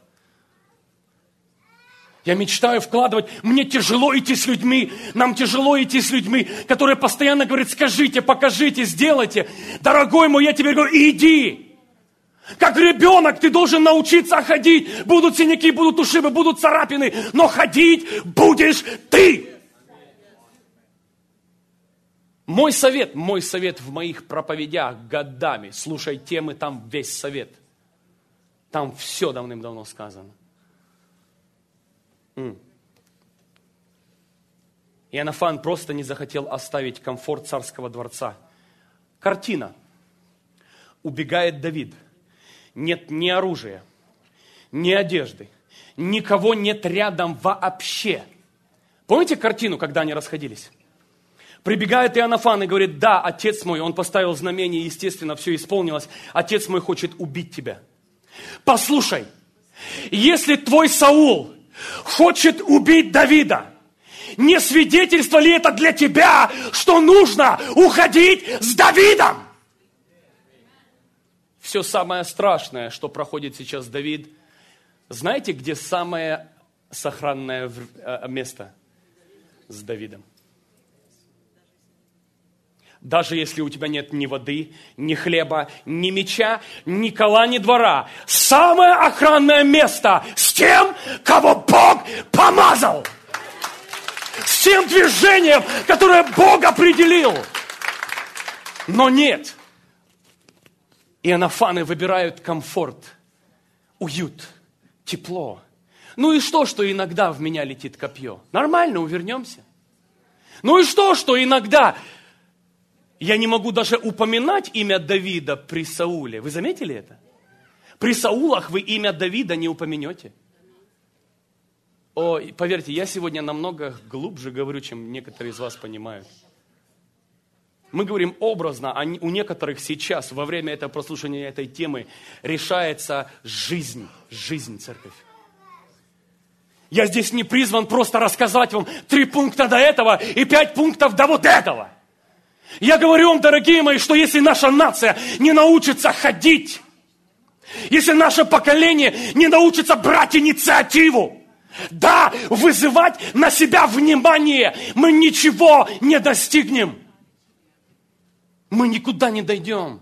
Я мечтаю вкладывать, мне тяжело идти с людьми, нам тяжело идти с людьми, которые постоянно говорят, скажите, покажите, сделайте. Дорогой мой, я тебе говорю, иди. Как ребенок ты должен научиться ходить. Будут синяки, будут ушибы, будут царапины, но ходить будешь ты. Мой совет, мой совет в моих проповедях годами. Слушай темы, там весь совет. Там все давным-давно сказано. М. Иоаннафан просто не захотел оставить комфорт царского дворца. Картина. Убегает Давид. Нет ни оружия, ни одежды. Никого нет рядом вообще. Помните картину, когда они расходились? Прибегает Иоаннафан и говорит, да, отец мой, он поставил знамение, естественно, все исполнилось. Отец мой хочет убить тебя. Послушай, если твой Саул хочет убить Давида, не свидетельство ли это для тебя, что нужно уходить с Давидом? Все самое страшное, что проходит сейчас Давид, знаете, где самое сохранное место с Давидом? Даже если у тебя нет ни воды, ни хлеба, ни меча, ни кола, ни двора. Самое охранное место с тем, кого Бог помазал. С тем движением, которое Бог определил. Но нет. Иоаннафаны выбирают комфорт, уют, тепло. Ну и что, что иногда в меня летит копье? Нормально, увернемся. Ну и что, что иногда... Я не могу даже упоминать имя Давида при Сауле. Вы заметили это? При Саулах вы имя Давида не упомянете. О, поверьте, я сегодня намного глубже говорю, чем некоторые из вас понимают. Мы говорим образно, а у некоторых сейчас, во время этого прослушивания этой темы, решается жизнь, жизнь, церковь. Я здесь не призван просто рассказать вам три пункта до этого и пять пунктов до вот этого. Я говорю вам, дорогие мои, что если наша нация не научится ходить, если наше поколение не научится брать инициативу, да, вызывать на себя внимание, мы ничего не достигнем. мы никуда не дойдем.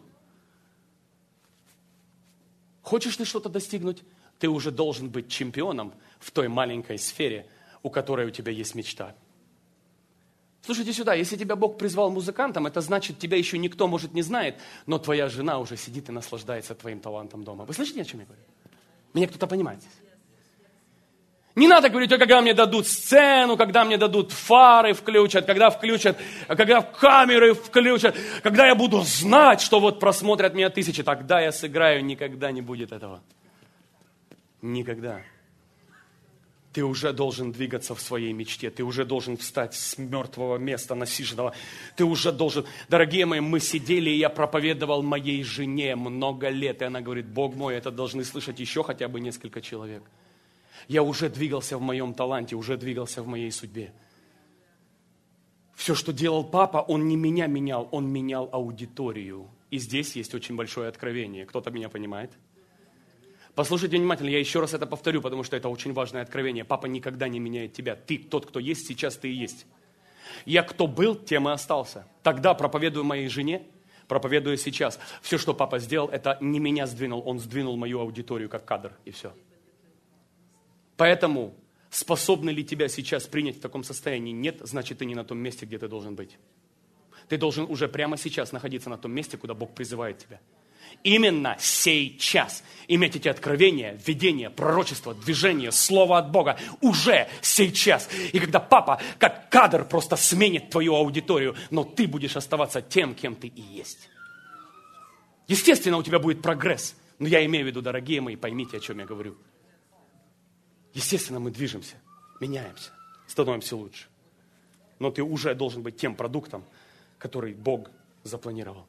Хочешь ты что-то достигнуть? Ты уже должен быть чемпионом в той маленькой сфере, у которой у тебя есть мечта. Слушайте сюда, если тебя Бог призвал музыкантом, это значит, тебя еще никто, может, не знает, но твоя жена уже сидит и наслаждается твоим талантом дома. Вы слышите, о чем я говорю? Меня кто-то понимает здесь? Не надо говорить, а когда мне дадут сцену, когда мне дадут фары включат, когда включат, когда камеры включат, когда я буду знать, что вот просмотрят меня тысячи, тогда я сыграю, никогда не будет этого. Никогда. Ты уже должен двигаться в своей мечте, ты уже должен встать с мертвого места, насиженного, ты уже должен... Дорогие мои, мы сидели, и я проповедовал моей жене много лет, и она говорит, Бог мой, это должны слышать еще хотя бы несколько человек. Я уже двигался в моем таланте, уже двигался в моей судьбе. Все, что делал папа, он не меня менял, он менял аудиторию. И здесь есть очень большое откровение. Кто-то меня понимает? Послушайте внимательно, я еще раз это повторю, потому что это очень важное откровение. Папа никогда не меняет тебя. Ты тот, кто есть, сейчас ты и есть. Я кто был, тем и остался. Тогда проповедую моей жене, проповедую сейчас. Все, что папа сделал, это не меня сдвинул, он сдвинул мою аудиторию как кадр, и все. Поэтому, способны ли тебя сейчас принять в таком состоянии? Нет, значит, ты не на том месте, где ты должен быть. Ты должен уже прямо сейчас находиться на том месте, куда Бог призывает тебя. Именно сейчас иметь эти откровения, видения, пророчества, движения, слово от Бога уже сейчас. И когда папа, как кадр, просто сменит твою аудиторию, но ты будешь оставаться тем, кем ты и есть. Естественно, у тебя будет прогресс. Но я имею в виду, дорогие мои, поймите, о чем я говорю. Естественно, мы движемся, меняемся, становимся лучше. Но ты уже должен быть тем продуктом, который Бог запланировал.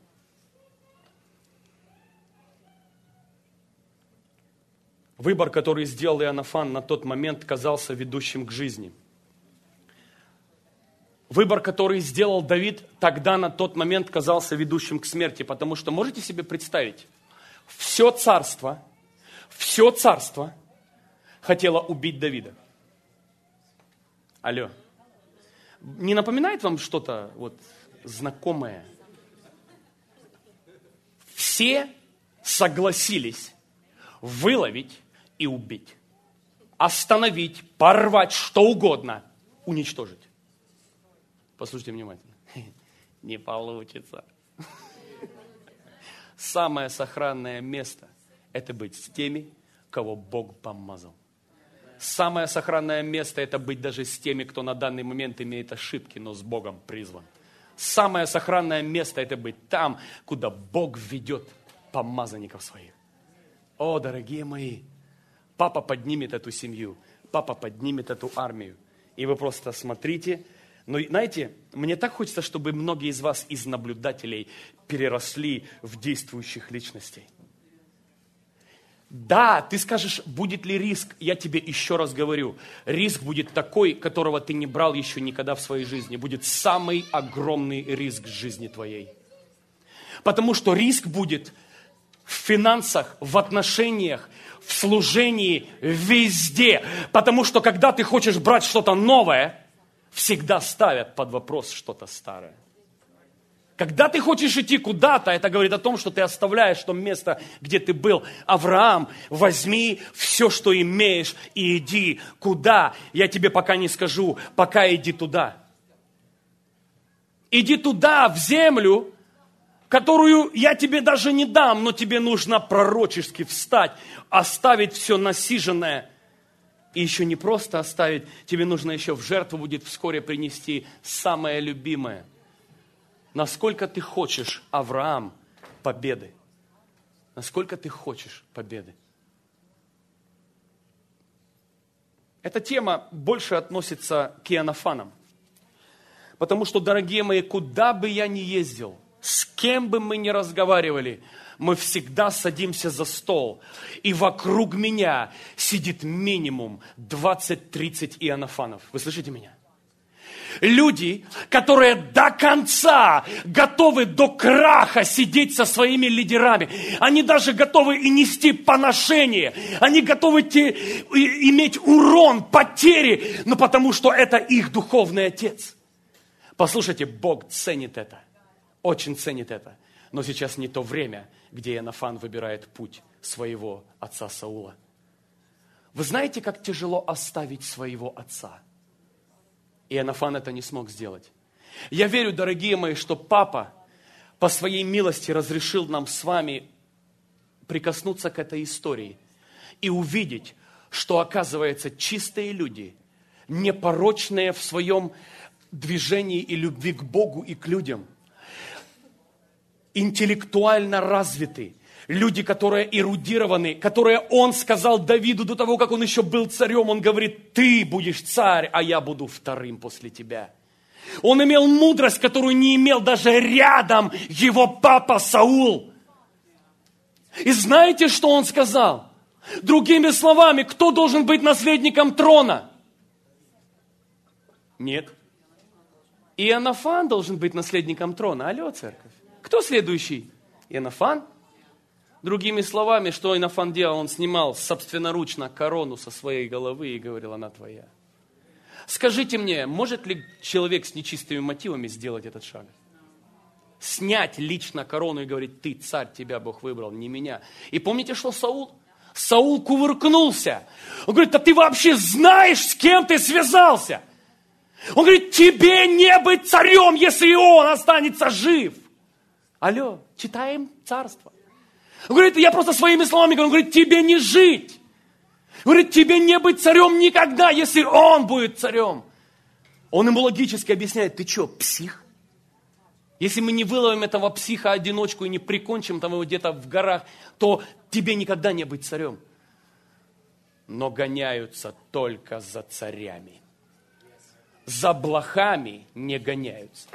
Выбор, который сделал Иоаннафан на тот момент, казался ведущим к жизни. Выбор, который сделал Давид тогда на тот момент, казался ведущим к смерти. Потому что, можете себе представить, все царство, все царство хотела убить Давида. Алло. Не напоминает вам что-то вот знакомое? Все согласились выловить и убить. Остановить, порвать, что угодно, уничтожить. Послушайте внимательно. Не получится. Самое сохранное место – это быть с теми, кого Бог помазал. Самое сохранное место – это быть даже с теми, кто на данный момент имеет ошибки, но с Богом призван. Самое сохранное место – это быть там, куда Бог ведет помазанников своих. О, дорогие мои, папа поднимет эту семью, папа поднимет эту армию. И вы просто смотрите. Но знаете, мне так хочется, чтобы многие из вас, из наблюдателей, переросли в действующих личностей. Да, ты скажешь, будет ли риск? Я тебе еще раз говорю, риск будет такой, которого ты не брал еще никогда в своей жизни. Будет самый огромный риск в жизни твоей. Потому что риск будет в финансах, в отношениях, в служении, везде. Потому что когда ты хочешь брать что-то новое, всегда ставят под вопрос что-то старое. Когда ты хочешь идти куда-то, это говорит о том, что ты оставляешь то место, где ты был. Авраам, возьми все, что имеешь, и иди. Куда? Я тебе пока не скажу, пока иди туда. Иди туда, в землю, которую я тебе даже не дам, но тебе нужно пророчески встать, оставить все насиженное. И еще не просто оставить, тебе нужно еще в жертву будет вскоре принести самое любимое. Насколько ты хочешь, Авраам, победы? Насколько ты хочешь победы? Эта тема больше относится к Иоаннафанам. Потому что, дорогие мои, куда бы я ни ездил, с кем бы мы ни разговаривали, мы всегда садимся за стол, и вокруг меня сидит минимум двадцать-тридцать Иоаннафанов. Вы слышите меня? Люди, которые до конца готовы до краха сидеть со своими лидерами. Они даже готовы и нести поношение. Они готовы те, и, иметь урон, потери, но потому что это их духовный отец. Послушайте, Бог ценит это. очень ценит это. Но сейчас не то время, где Иоаннафан выбирает путь своего отца Саула. Вы знаете, как тяжело оставить своего отца? Иоаннафан это не смог сделать. Я верю, дорогие мои, что папа по своей милости разрешил нам с вами прикоснуться к этой истории и увидеть, что, оказывается, чистые люди, непорочные в своем движении и любви к Богу и к людям, интеллектуально развиты, люди, которые эрудированы, которые он сказал Давиду до того, как он еще был царем, он говорит: ты будешь царь, а я буду вторым после тебя. Он имел мудрость, которую не имел даже рядом его папа Саул. И знаете, что он сказал? Другими словами, кто должен быть наследником трона? Нет. Иоаннафан должен быть наследником трона. Алло, церковь. Кто следующий? Иоаннафан. Другими словами, что Иоаннафан делал? Он снимал собственноручно корону со своей головы и говорил: она твоя. Скажите мне, может ли человек с нечистыми мотивами сделать этот шаг? Снять лично корону и говорить: ты царь, тебя Бог выбрал, не меня. И помните, что Саул? Саул кувыркнулся. Он говорит: да ты вообще знаешь, с кем ты связался? Он говорит: тебе не быть царем, если он останется жив. Алло, читаем Царство. Он говорит: я просто своими словами говорю. Он говорит: тебе не жить. Он говорит: тебе не быть царем никогда, если он будет царем. Он ему логически объясняет: ты что, псих? Если мы не выловим этого психа-одиночку и не прикончим там его где-то в горах, то тебе никогда не быть царем. Но гоняются только за царями. За блохами не гоняются.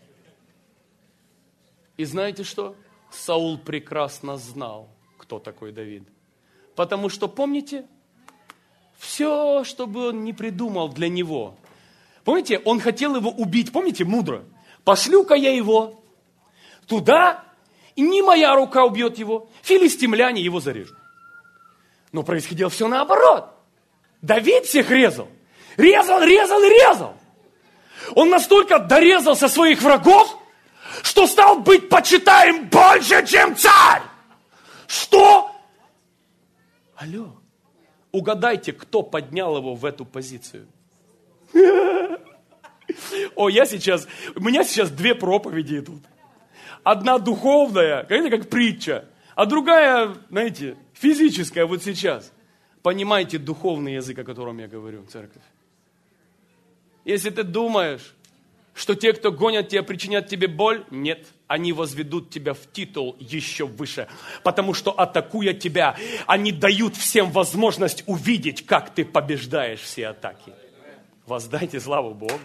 И знаете что? Саул прекрасно знал, кто такой Давид. Потому что, помните, все, что бы он ни придумал для него. Помните, он хотел его убить, помните, мудро. Пошлю-ка я его туда, и не моя рука убьет его, филистимляне его зарежут. Но происходило все наоборот. Давид всех резал. Резал, резал и резал. Он настолько дорезался своих врагов, что стал быть почитаем больше, чем царь. Что? Алло. Угадайте, кто поднял его в эту позицию. О, я сейчас, у меня сейчас две проповеди идут. Одна духовная, знаете, как притча, а другая, знаете, физическая вот сейчас. Понимаете духовный язык, о котором я говорю, церковь. Если ты думаешь, что те, кто гонят тебя, причинят тебе боль, нет, они возведут тебя в титул еще выше. Потому что, атакуя тебя, они дают всем возможность увидеть, как ты побеждаешь все атаки. Воздайте славу Богу.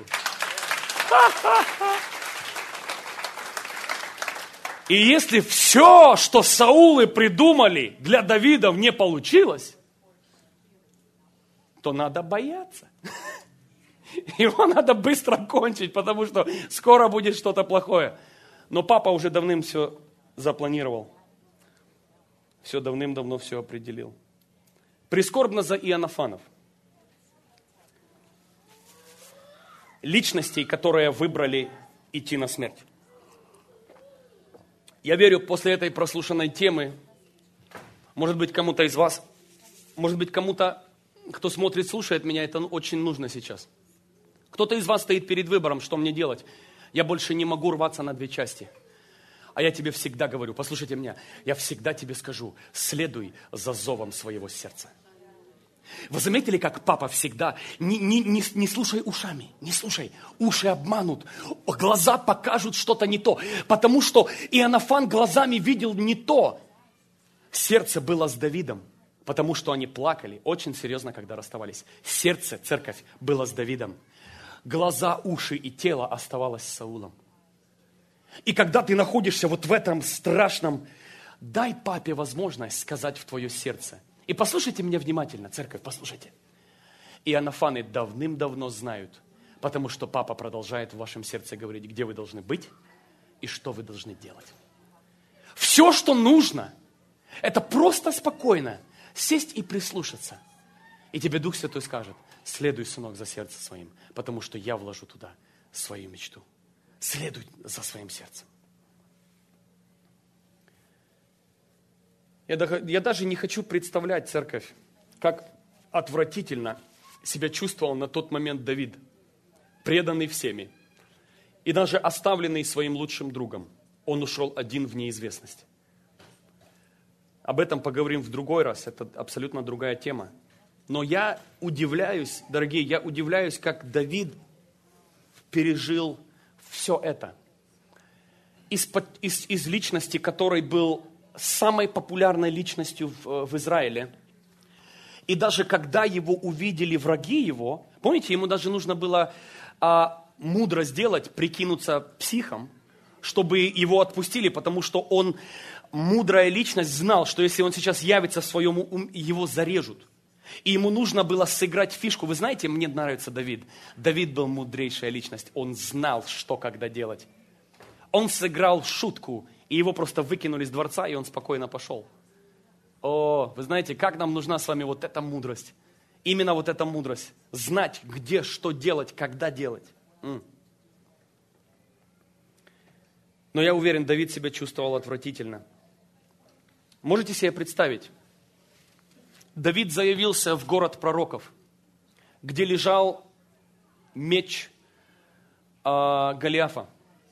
И если все, что Саулы придумали для Давида, не получилось, то надо бояться. Его надо быстро кончить, потому что скоро будет что-то плохое. Но папа уже давным все запланировал. Все давным-давно все определил. Прискорбно за Иоаннафанов. Личностей, которые выбрали идти на смерть. Я верю, после этой прослушанной темы, может быть, кому-то из вас, может быть, кому-то, кто смотрит, слушает меня, это очень нужно сейчас. Кто-то из вас стоит перед выбором, что мне делать. Я больше не могу рваться на две части. А я тебе всегда говорю, послушайте меня, я всегда тебе скажу, следуй за зовом своего сердца. Вы заметили, как папа всегда, не, не, не, не слушай ушами, не слушай, уши обманут, глаза покажут что-то не то, потому что Иоаннафан глазами видел не то. Сердце было с Давидом, потому что они плакали очень серьезно, когда расставались. Сердце, церковь, было с Давидом. Глаза, уши и тело оставалось с Саулом. И когда ты находишься вот в этом страшном, дай папе возможность сказать в твое сердце. И послушайте меня внимательно, церковь, послушайте. Иоаннафаны давным-давно знают, потому что папа продолжает в вашем сердце говорить, где вы должны быть и что вы должны делать. Все, что нужно, это просто спокойно сесть и прислушаться. И тебе Дух Святой скажет, следуй, сынок, за сердцем своим, потому что я вложу туда свою мечту. Следуй за своим сердцем. Я, я даже не хочу представлять, церковь, как отвратительно себя чувствовал на тот момент Давид, преданный всеми и даже оставленный своим лучшим другом. Он ушел один в неизвестность. Об этом поговорим в другой раз, это абсолютно другая тема. Но я удивляюсь, дорогие, я удивляюсь, как Давид пережил все это. Из, из, из личности, который был самой популярной личностью в, в Израиле. И даже когда его увидели враги его, помните, ему даже нужно было а, мудро сделать, прикинуться психом, чтобы его отпустили, потому что он, мудрая личность, знал, что если он сейчас явится в своем уме, его зарежут. И ему нужно было сыграть фишку. Вы знаете, мне нравится Давид. Давид был мудрейшая личность. Он знал, что когда делать. Он сыграл шутку, и его просто выкинули из дворца, и он спокойно пошел. О, вы знаете, как нам нужна с вами вот эта мудрость. Именно вот эта мудрость. Знать, где, что делать, когда делать. М. Но я уверен, Давид себя чувствовал отвратительно. Можете себе представить? Давид заявился в город пророков, где лежал меч э, Голиафа.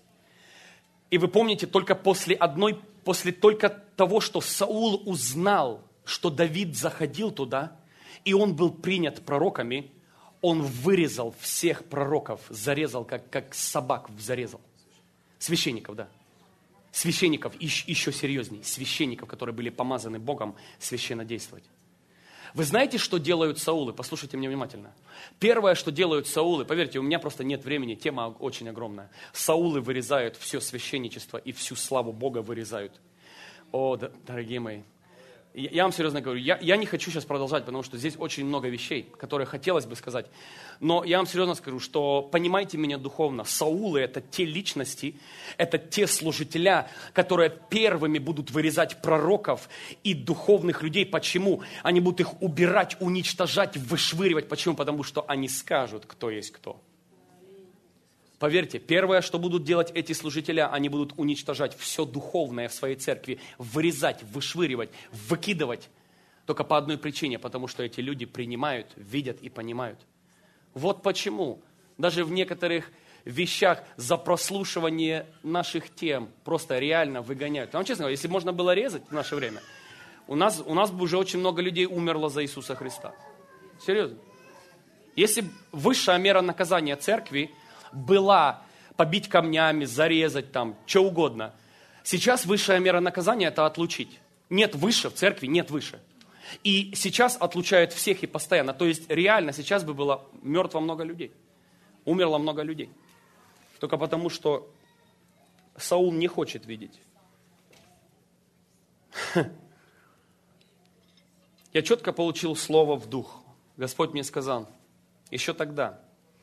И вы помните, только после одной, после только того, что Саул узнал, что Давид заходил туда, и он был принят пророками, он вырезал всех пророков, зарезал, как, как собак зарезал. Священников, да. Священников, еще серьезней, священников, которые были помазаны Богом священно действовать. Вы знаете, что делают Саулы? Послушайте меня внимательно. Первое, что делают Саулы, поверьте, у меня просто нет времени, тема очень огромная. Саулы вырезают все священничество и всю славу Бога вырезают. О, да, дорогие мои, я, я вам серьезно говорю, я, я не хочу сейчас продолжать, потому что здесь очень много вещей, которые хотелось бы сказать. Но я вам серьезно скажу, что понимайте меня духовно, Саулы это те личности, это те служителя, которые первыми будут вырезать пророков и духовных людей. Почему? Они будут их убирать, уничтожать, вышвыривать. Почему? Потому что они скажут, кто есть кто. Поверьте, первое, что будут делать эти служителя, они будут уничтожать все духовное в своей церкви, вырезать, вышвыривать, выкидывать. Только по одной причине, потому что эти люди принимают, видят и понимают. Вот почему даже в некоторых вещах за прослушивание наших тем просто реально выгоняют. Я вам честно говорю, если можно было резать в наше время, у нас, у нас бы уже очень много людей умерло за Иисуса Христа. Серьезно. Если высшая мера наказания церкви была побить камнями, зарезать там, что угодно, сейчас высшая мера наказания это отлучить. Нет выше в церкви, нет выше. И сейчас отлучают всех и постоянно. То есть реально сейчас бы было мертво много людей. Умерло много людей. Только потому, что Саул не хочет видеть. Я четко получил слово в дух. Господь мне сказал, еще тогда,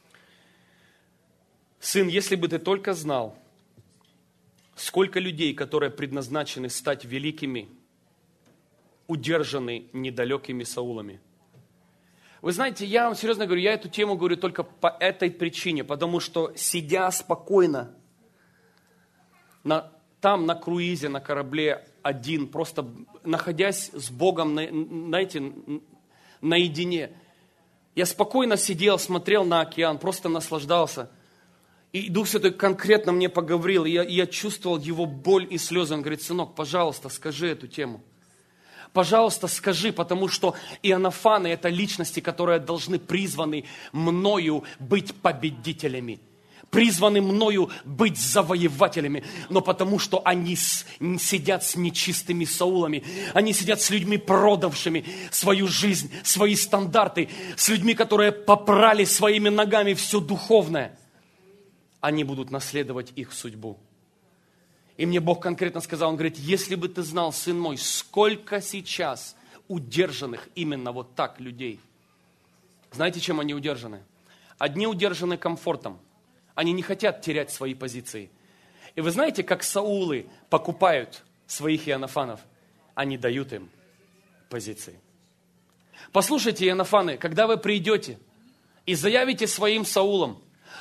сын, если бы ты только знал, сколько людей, которые предназначены стать великими, удержаны недалекими Саулами. Вы знаете, я вам серьезно говорю, я эту тему говорю только по этой причине, потому что сидя спокойно, на, там на круизе, на корабле один, просто находясь с Богом, знаете, наедине, я спокойно сидел, смотрел на океан, просто наслаждался. И Дух Святой конкретно мне поговорил, и я, и я чувствовал его боль и слезы. Он говорит, сынок, пожалуйста, скажи эту тему. Пожалуйста, скажи, потому что иоаннафаны – это личности, которые должны призваны мною быть победителями. Призваны мною быть завоевателями. Но потому что они с, сидят с нечистыми Саулами. Они сидят с людьми, продавшими свою жизнь, свои стандарты. С людьми, которые попрали своими ногами все духовное. Они будут наследовать их судьбу. И мне Бог конкретно сказал, Он говорит, если бы ты знал, сын мой, сколько сейчас удержанных именно вот так людей. Знаете, чем они удержаны? Одни удержаны комфортом. Они не хотят терять свои позиции. И вы знаете, как Саулы покупают своих иоаннафанов? Они дают им позиции. Послушайте, иоаннафаны, когда вы придете и заявите своим Саулам,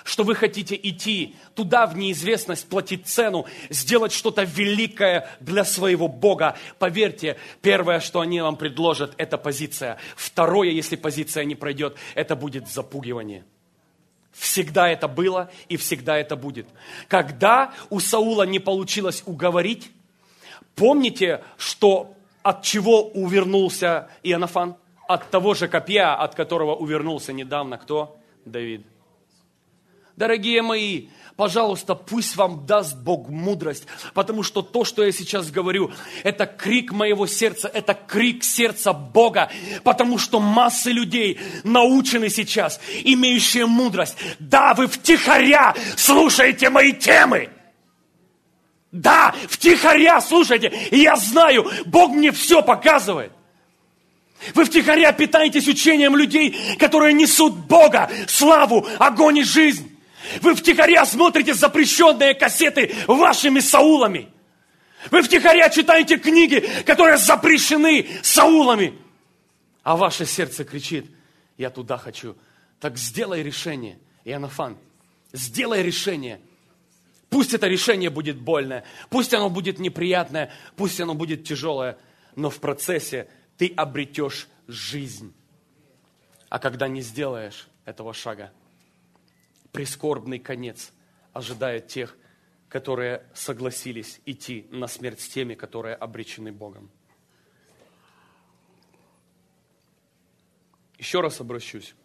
что вы хотите идти туда в неизвестность, платить цену, сделать что-то великое для своего Бога. Поверьте, первое, что они вам предложат, это позиция. Второе, если позиция не пройдет, это будет запугивание. Всегда это было и всегда это будет. Когда у Саула не получилось уговорить, помните, что от чего увернулся Иоаннафан? От того же копья, от которого увернулся недавно кто? Давид. Дорогие мои, пожалуйста, пусть вам даст Бог мудрость, потому что то, что я сейчас говорю, это крик моего сердца, это крик сердца Бога, потому что массы людей научены сейчас, имеющие мудрость. Да, вы втихаря слушаете мои темы. Да, втихаря слушайте, и я знаю, Бог мне все показывает. Вы втихаря питаетесь учением людей, которые несут Бога, славу, огонь и жизнь. Вы втихаря смотрите запрещенные кассеты вашими Саулами. Вы втихаря читаете книги, которые запрещены Саулами. А ваше сердце кричит: я туда хочу. Так сделай решение, Иоаннафан. Сделай решение. Пусть это решение будет больное, пусть оно будет неприятное, пусть оно будет тяжелое, но в процессе ты обретешь жизнь. А когда не сделаешь этого шага, прискорбный конец ожидает тех, которые согласились идти на смерть с теми, которые обречены Богом. Еще раз обращусь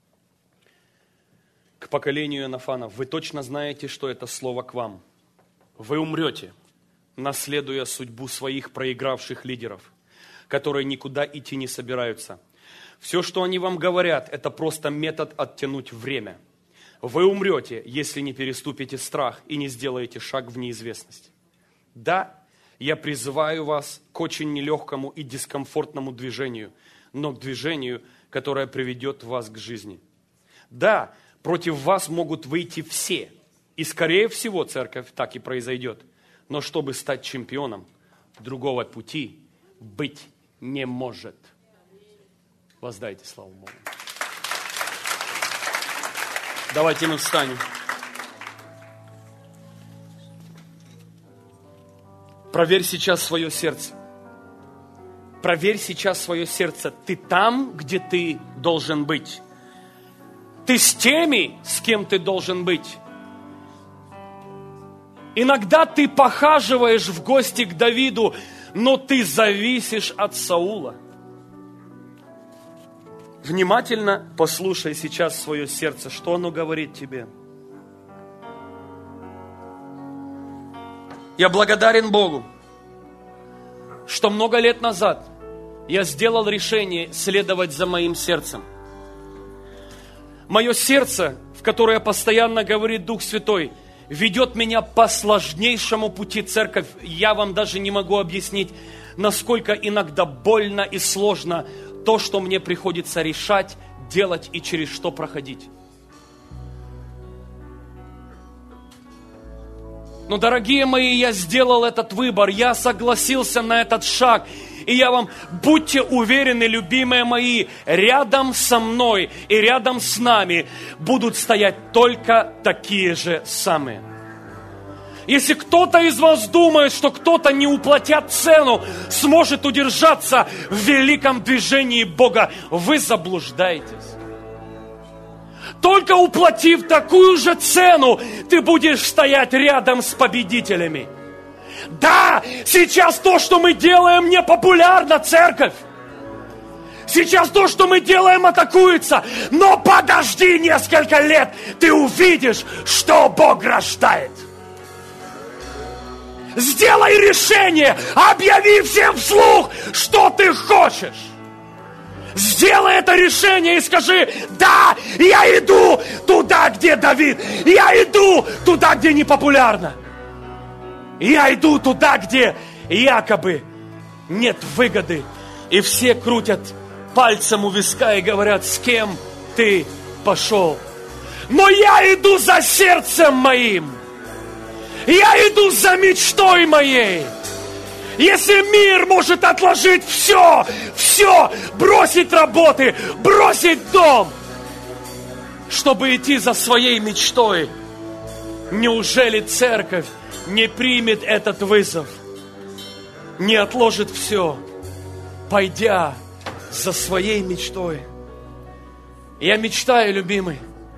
к поколению Иоаннафана. Вы точно знаете, что это слово к вам. Вы умрете, наследуя судьбу своих проигравших лидеров, которые никуда идти не собираются. Все, что они вам говорят, это просто метод оттянуть время. Вы умрете, если не переступите страх и не сделаете шаг в неизвестность. Да, я призываю вас к очень нелегкому и дискомфортному движению, но к движению, которое приведет вас к жизни. Да, против вас могут выйти все, и скорее всего церковь так и произойдет. Но чтобы стать чемпионом, другого пути быть не может. Воздайте славу Богу. Давайте мы встанем. Проверь сейчас свое сердце. Проверь сейчас свое сердце. Ты там, где ты должен быть. Ты с теми, с кем ты должен быть. Иногда ты похаживаешь в гости к Давиду, но ты зависишь от Саула. Внимательно послушай сейчас свое сердце, что оно говорит тебе. Я благодарен Богу, что много лет назад я сделал решение следовать за моим сердцем. Мое сердце, в которое постоянно говорит Дух Святой, ведет меня по сложнейшему пути, церковь. Я вам даже не могу объяснить, насколько иногда больно и сложно то, что мне приходится решать, делать и через что проходить. Но, дорогие мои, я сделал этот выбор, я согласился на этот шаг. И я вам, будьте уверены, любимые мои, рядом со мной и рядом с нами будут стоять только такие же самые. Если кто-то из вас думает, что кто-то, не уплатя цену, сможет удержаться в великом движении Бога, вы заблуждаетесь. Только уплатив такую же цену, ты будешь стоять рядом с победителями. Да, сейчас то, что мы делаем, не популярно, церковь. Сейчас то, что мы делаем, атакуется. Но подожди несколько лет, ты увидишь, что Бог рождает. Сделай решение, объяви всем вслух, что ты хочешь. Сделай это решение и скажи: да, я иду туда, где Давид. Я иду туда, где не популярно. Я иду туда, где якобы нет выгоды. И все крутят пальцем у виска и говорят: с кем ты пошел? Но я иду за сердцем моим. Я иду за мечтой моей. Если мир может отложить все, все, бросить работы, бросить дом, чтобы идти за своей мечтой. Неужели церковь не примет этот вызов, не отложит все, пойдя за своей мечтой? Я мечтаю, любимый,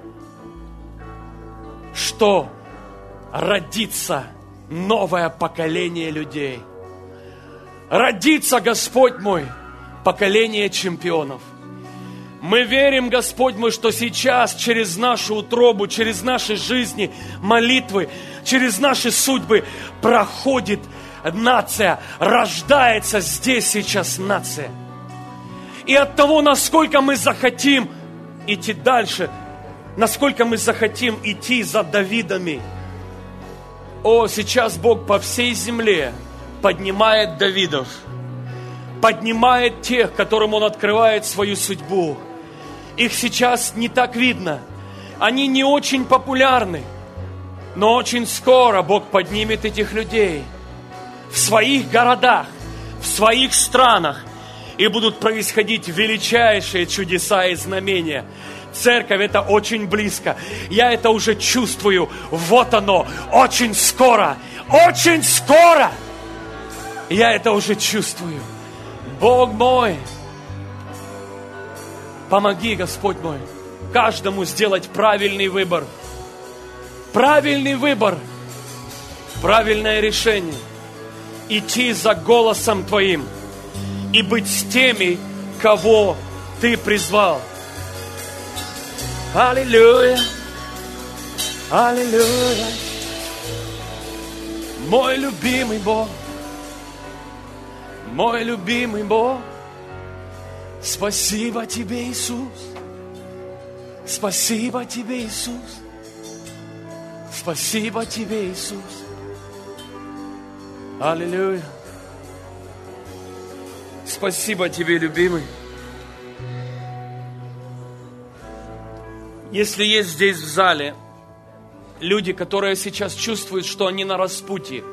что родится новое поколение людей. Родится, Господь мой, поколение чемпионов. Мы верим, Господь мой, что сейчас через нашу утробу, через наши жизни, молитвы, через наши судьбы проходит нация, рождается здесь сейчас нация. И от того, насколько мы захотим идти дальше, насколько мы захотим идти за Давидами, о, сейчас Бог по всей земле поднимает Давидов, поднимает тех, которым Он открывает свою судьбу. Их сейчас не так видно. Они не очень популярны. Но очень скоро Бог поднимет этих людей в своих городах, в своих странах. И будут происходить величайшие чудеса и знамения. Церковь, это очень близко. Я это уже чувствую. Вот оно, очень скоро, очень скоро. Я это уже чувствую. Бог мой, помоги, Господь мой, каждому сделать правильный выбор. Правильный выбор. Правильное решение. Идти за голосом Твоим и быть с теми, кого Ты призвал. Аллилуйя. Аллилуйя. Мой любимый Бог. Мой любимый Бог. Спасибо Тебе, Иисус. Спасибо Тебе, Иисус. Спасибо Тебе, Иисус. Аллилуйя. Спасибо Тебе, любимый. Если есть здесь в зале люди, которые сейчас чувствуют, что они на распутье.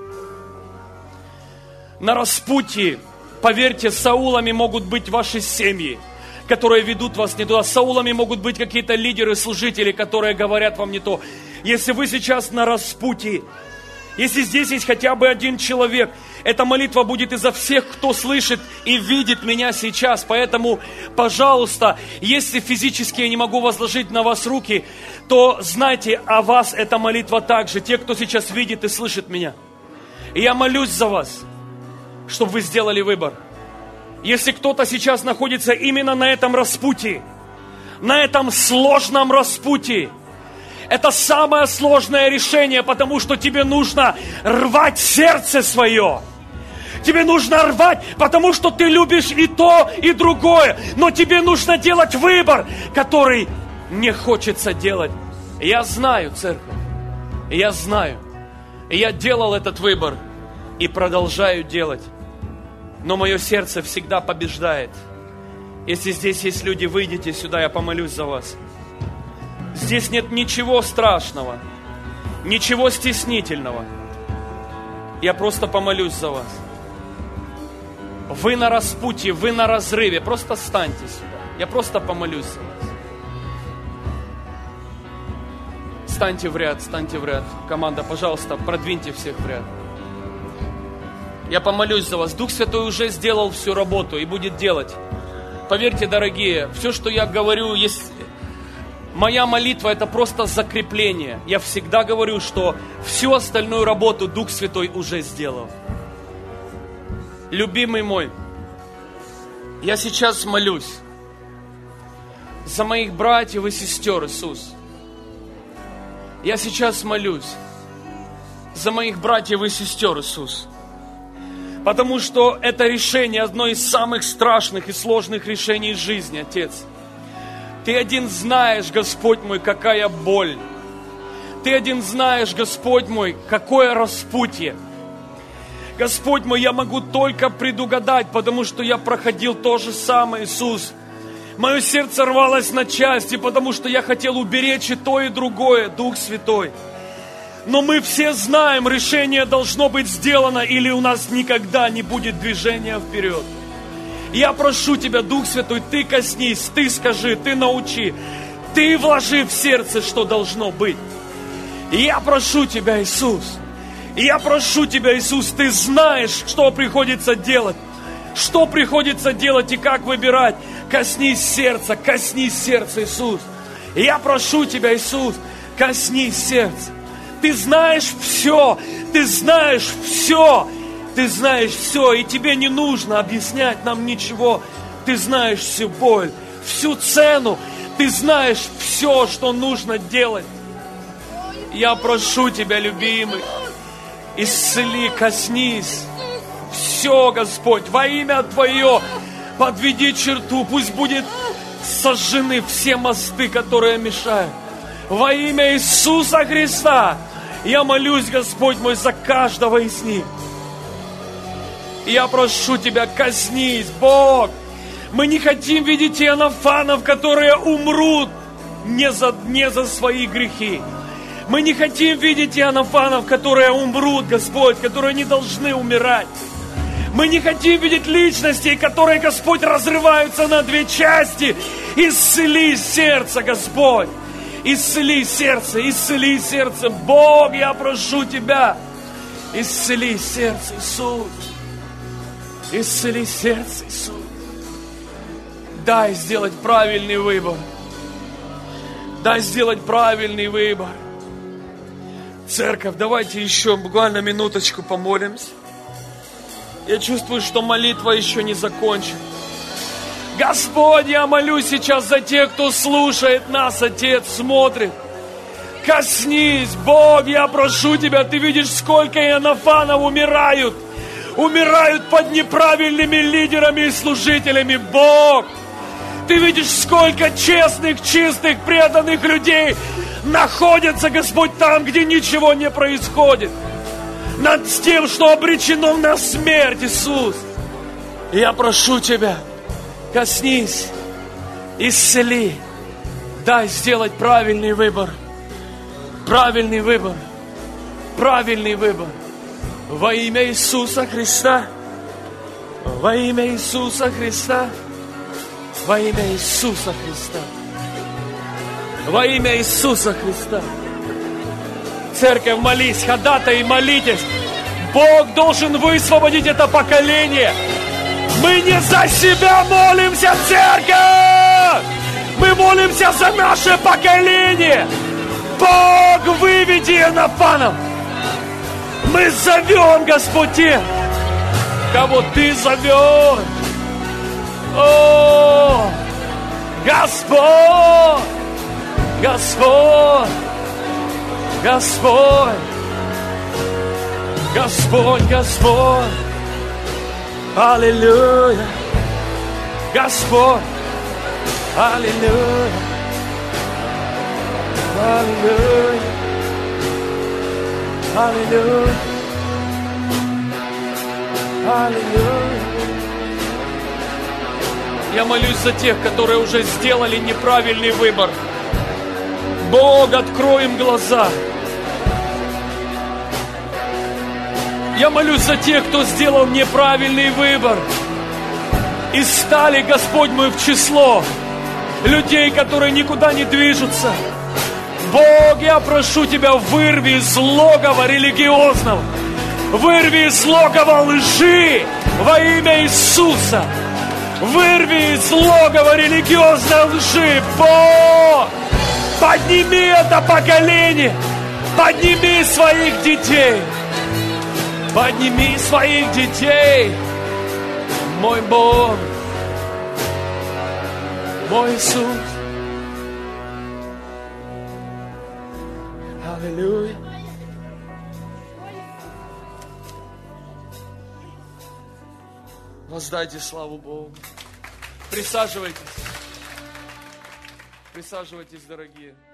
На распутье, поверьте, Саулами могут быть ваши семьи, которые ведут вас не туда. Саулами могут быть какие-то лидеры, служители, которые говорят вам не то. Если вы сейчас на распутье, если здесь есть хотя бы один человек, эта молитва будет из-за всех, кто слышит и видит меня сейчас. Поэтому, пожалуйста, если физически я не могу возложить на вас руки, то знайте, о вас эта молитва также. Те, кто сейчас видит и слышит меня. И я молюсь за вас, чтобы вы сделали выбор. Если кто-то сейчас находится именно на этом распутье, на этом сложном распутье, это самое сложное решение, потому что тебе нужно рвать сердце свое. Тебе нужно рвать, потому что ты любишь и то, и другое. Но тебе нужно делать выбор, который не хочется делать. Я знаю, церковь, я знаю. Я делал этот выбор и продолжаю делать. Но мое сердце всегда побеждает. Если здесь есть люди, выйдите сюда, я помолюсь за вас. Здесь нет ничего страшного, ничего стеснительного. Я просто помолюсь за вас. Вы на распутье, вы на разрыве. Просто встаньте сюда. Я просто помолюсь за вас. Встаньте в ряд, встаньте в ряд. Команда, пожалуйста, продвиньте всех в ряд. Я помолюсь за вас. Дух Святой уже сделал всю работу и будет делать. Поверьте, дорогие, все, что я говорю, есть... Моя молитва – это просто закрепление. Я всегда говорю, что всю остальную работу Дух Святой уже сделал. Любимый мой, я сейчас молюсь за моих братьев и сестер, Иисус. Я сейчас молюсь за моих братьев и сестер, Иисус. Потому что это решение одно из самых страшных и сложных решений жизни, Отец. Ты один знаешь, Господь мой, какая боль. Ты один знаешь, Господь мой, какое распутье. Господь мой, я могу только предугадать, потому что я проходил то же самое, Иисус. Мое сердце рвалось на части, потому что я хотел уберечь и то, и другое, Дух Святой. Но мы все знаем, решение должно быть сделано, или у нас никогда не будет движения вперед. Я прошу Тебя, Дух Святой, Ты коснись, Ты скажи, Ты научи. Ты вложи в сердце, что должно быть. И я прошу Тебя, Иисус, и я прошу Тебя, Иисус, Ты знаешь, что приходится делать, что приходится делать и как выбирать. Коснись сердца, коснись сердца, Иисус. И я прошу Тебя, Иисус, коснись сердца. Ты знаешь все, Ты знаешь все, Ты знаешь все, и Тебе не нужно объяснять нам ничего. Ты знаешь всю боль, всю цену, Ты знаешь все, что нужно делать. Я прошу Тебя, любимый, исцели, коснись. Все, Господь, во имя Твое, подведи черту, пусть будет сожжены все мосты, которые мешают. Во имя Иисуса Христа я молюсь, Господь мой, за каждого из них. Я прошу Тебя, коснись, Бог. Мы не хотим видеть иоаннафанов, которые умрут не за, не за свои грехи. Мы не хотим видеть иоаннафанов, которые умрут, Господь, которые не должны умирать. Мы не хотим видеть личностей, которые, Господь, разрываются на две части. Исцели сердце, Господь. Исцели сердце, исцели сердце. Бог, я прошу Тебя, исцели сердце, Иисус. Исцели сердце, Иисус. Дай сделать правильный выбор. Дай сделать правильный выбор. Церковь, давайте еще буквально минуточку помолимся. Я чувствую, что молитва еще не закончена. Господь, я молюсь сейчас за тех, кто слушает нас, Отец, смотрит. Коснись, Бог, я прошу Тебя, Ты видишь, сколько иоаннафанов умирают. Умирают под неправильными лидерами и служителями, Бог. Ты видишь, сколько честных, чистых, преданных людей находятся, Господь, там, где ничего не происходит. Над тем, что обречено на смерть, Иисус. И я прошу Тебя, коснись, исцели, дай сделать правильный выбор. Правильный выбор. Правильный выбор. Во имя Иисуса Христа. Во имя Иисуса Христа. Во имя Иисуса Христа. Во имя Иисуса Христа. Церковь, молись, ходатай и молитесь. Бог должен высвободить это поколение. Мы не за себя молимся, церковь! Мы молимся за наше поколение. Бог, выведи иоаннафанов. Мы зовем, Господь, тех, кого Ты зовешь. О, Господь, Господь, Господь, Господь, Господь, аллилуйя, Господь, аллилуйя, аллилуйя, аллилуйя, аллилуйя. Я молюсь за тех, которые уже сделали неправильный выбор. Бог, открой им глаза. Я молюсь за тех, кто сделал неправильный выбор и стали, Господь мой, в число людей, которые никуда не движутся. Бог, я прошу Тебя, вырви из логова религиозного, вырви из логова лжи во имя Иисуса. Вырви из логова религиозной лжи, Бог! Подними это поколение! Подними своих детей! Подними своих детей! Мой Бог! Мой Иисус! Аллилуйя! Воздайте славу Богу. Присаживайтесь. Присаживайтесь, дорогие.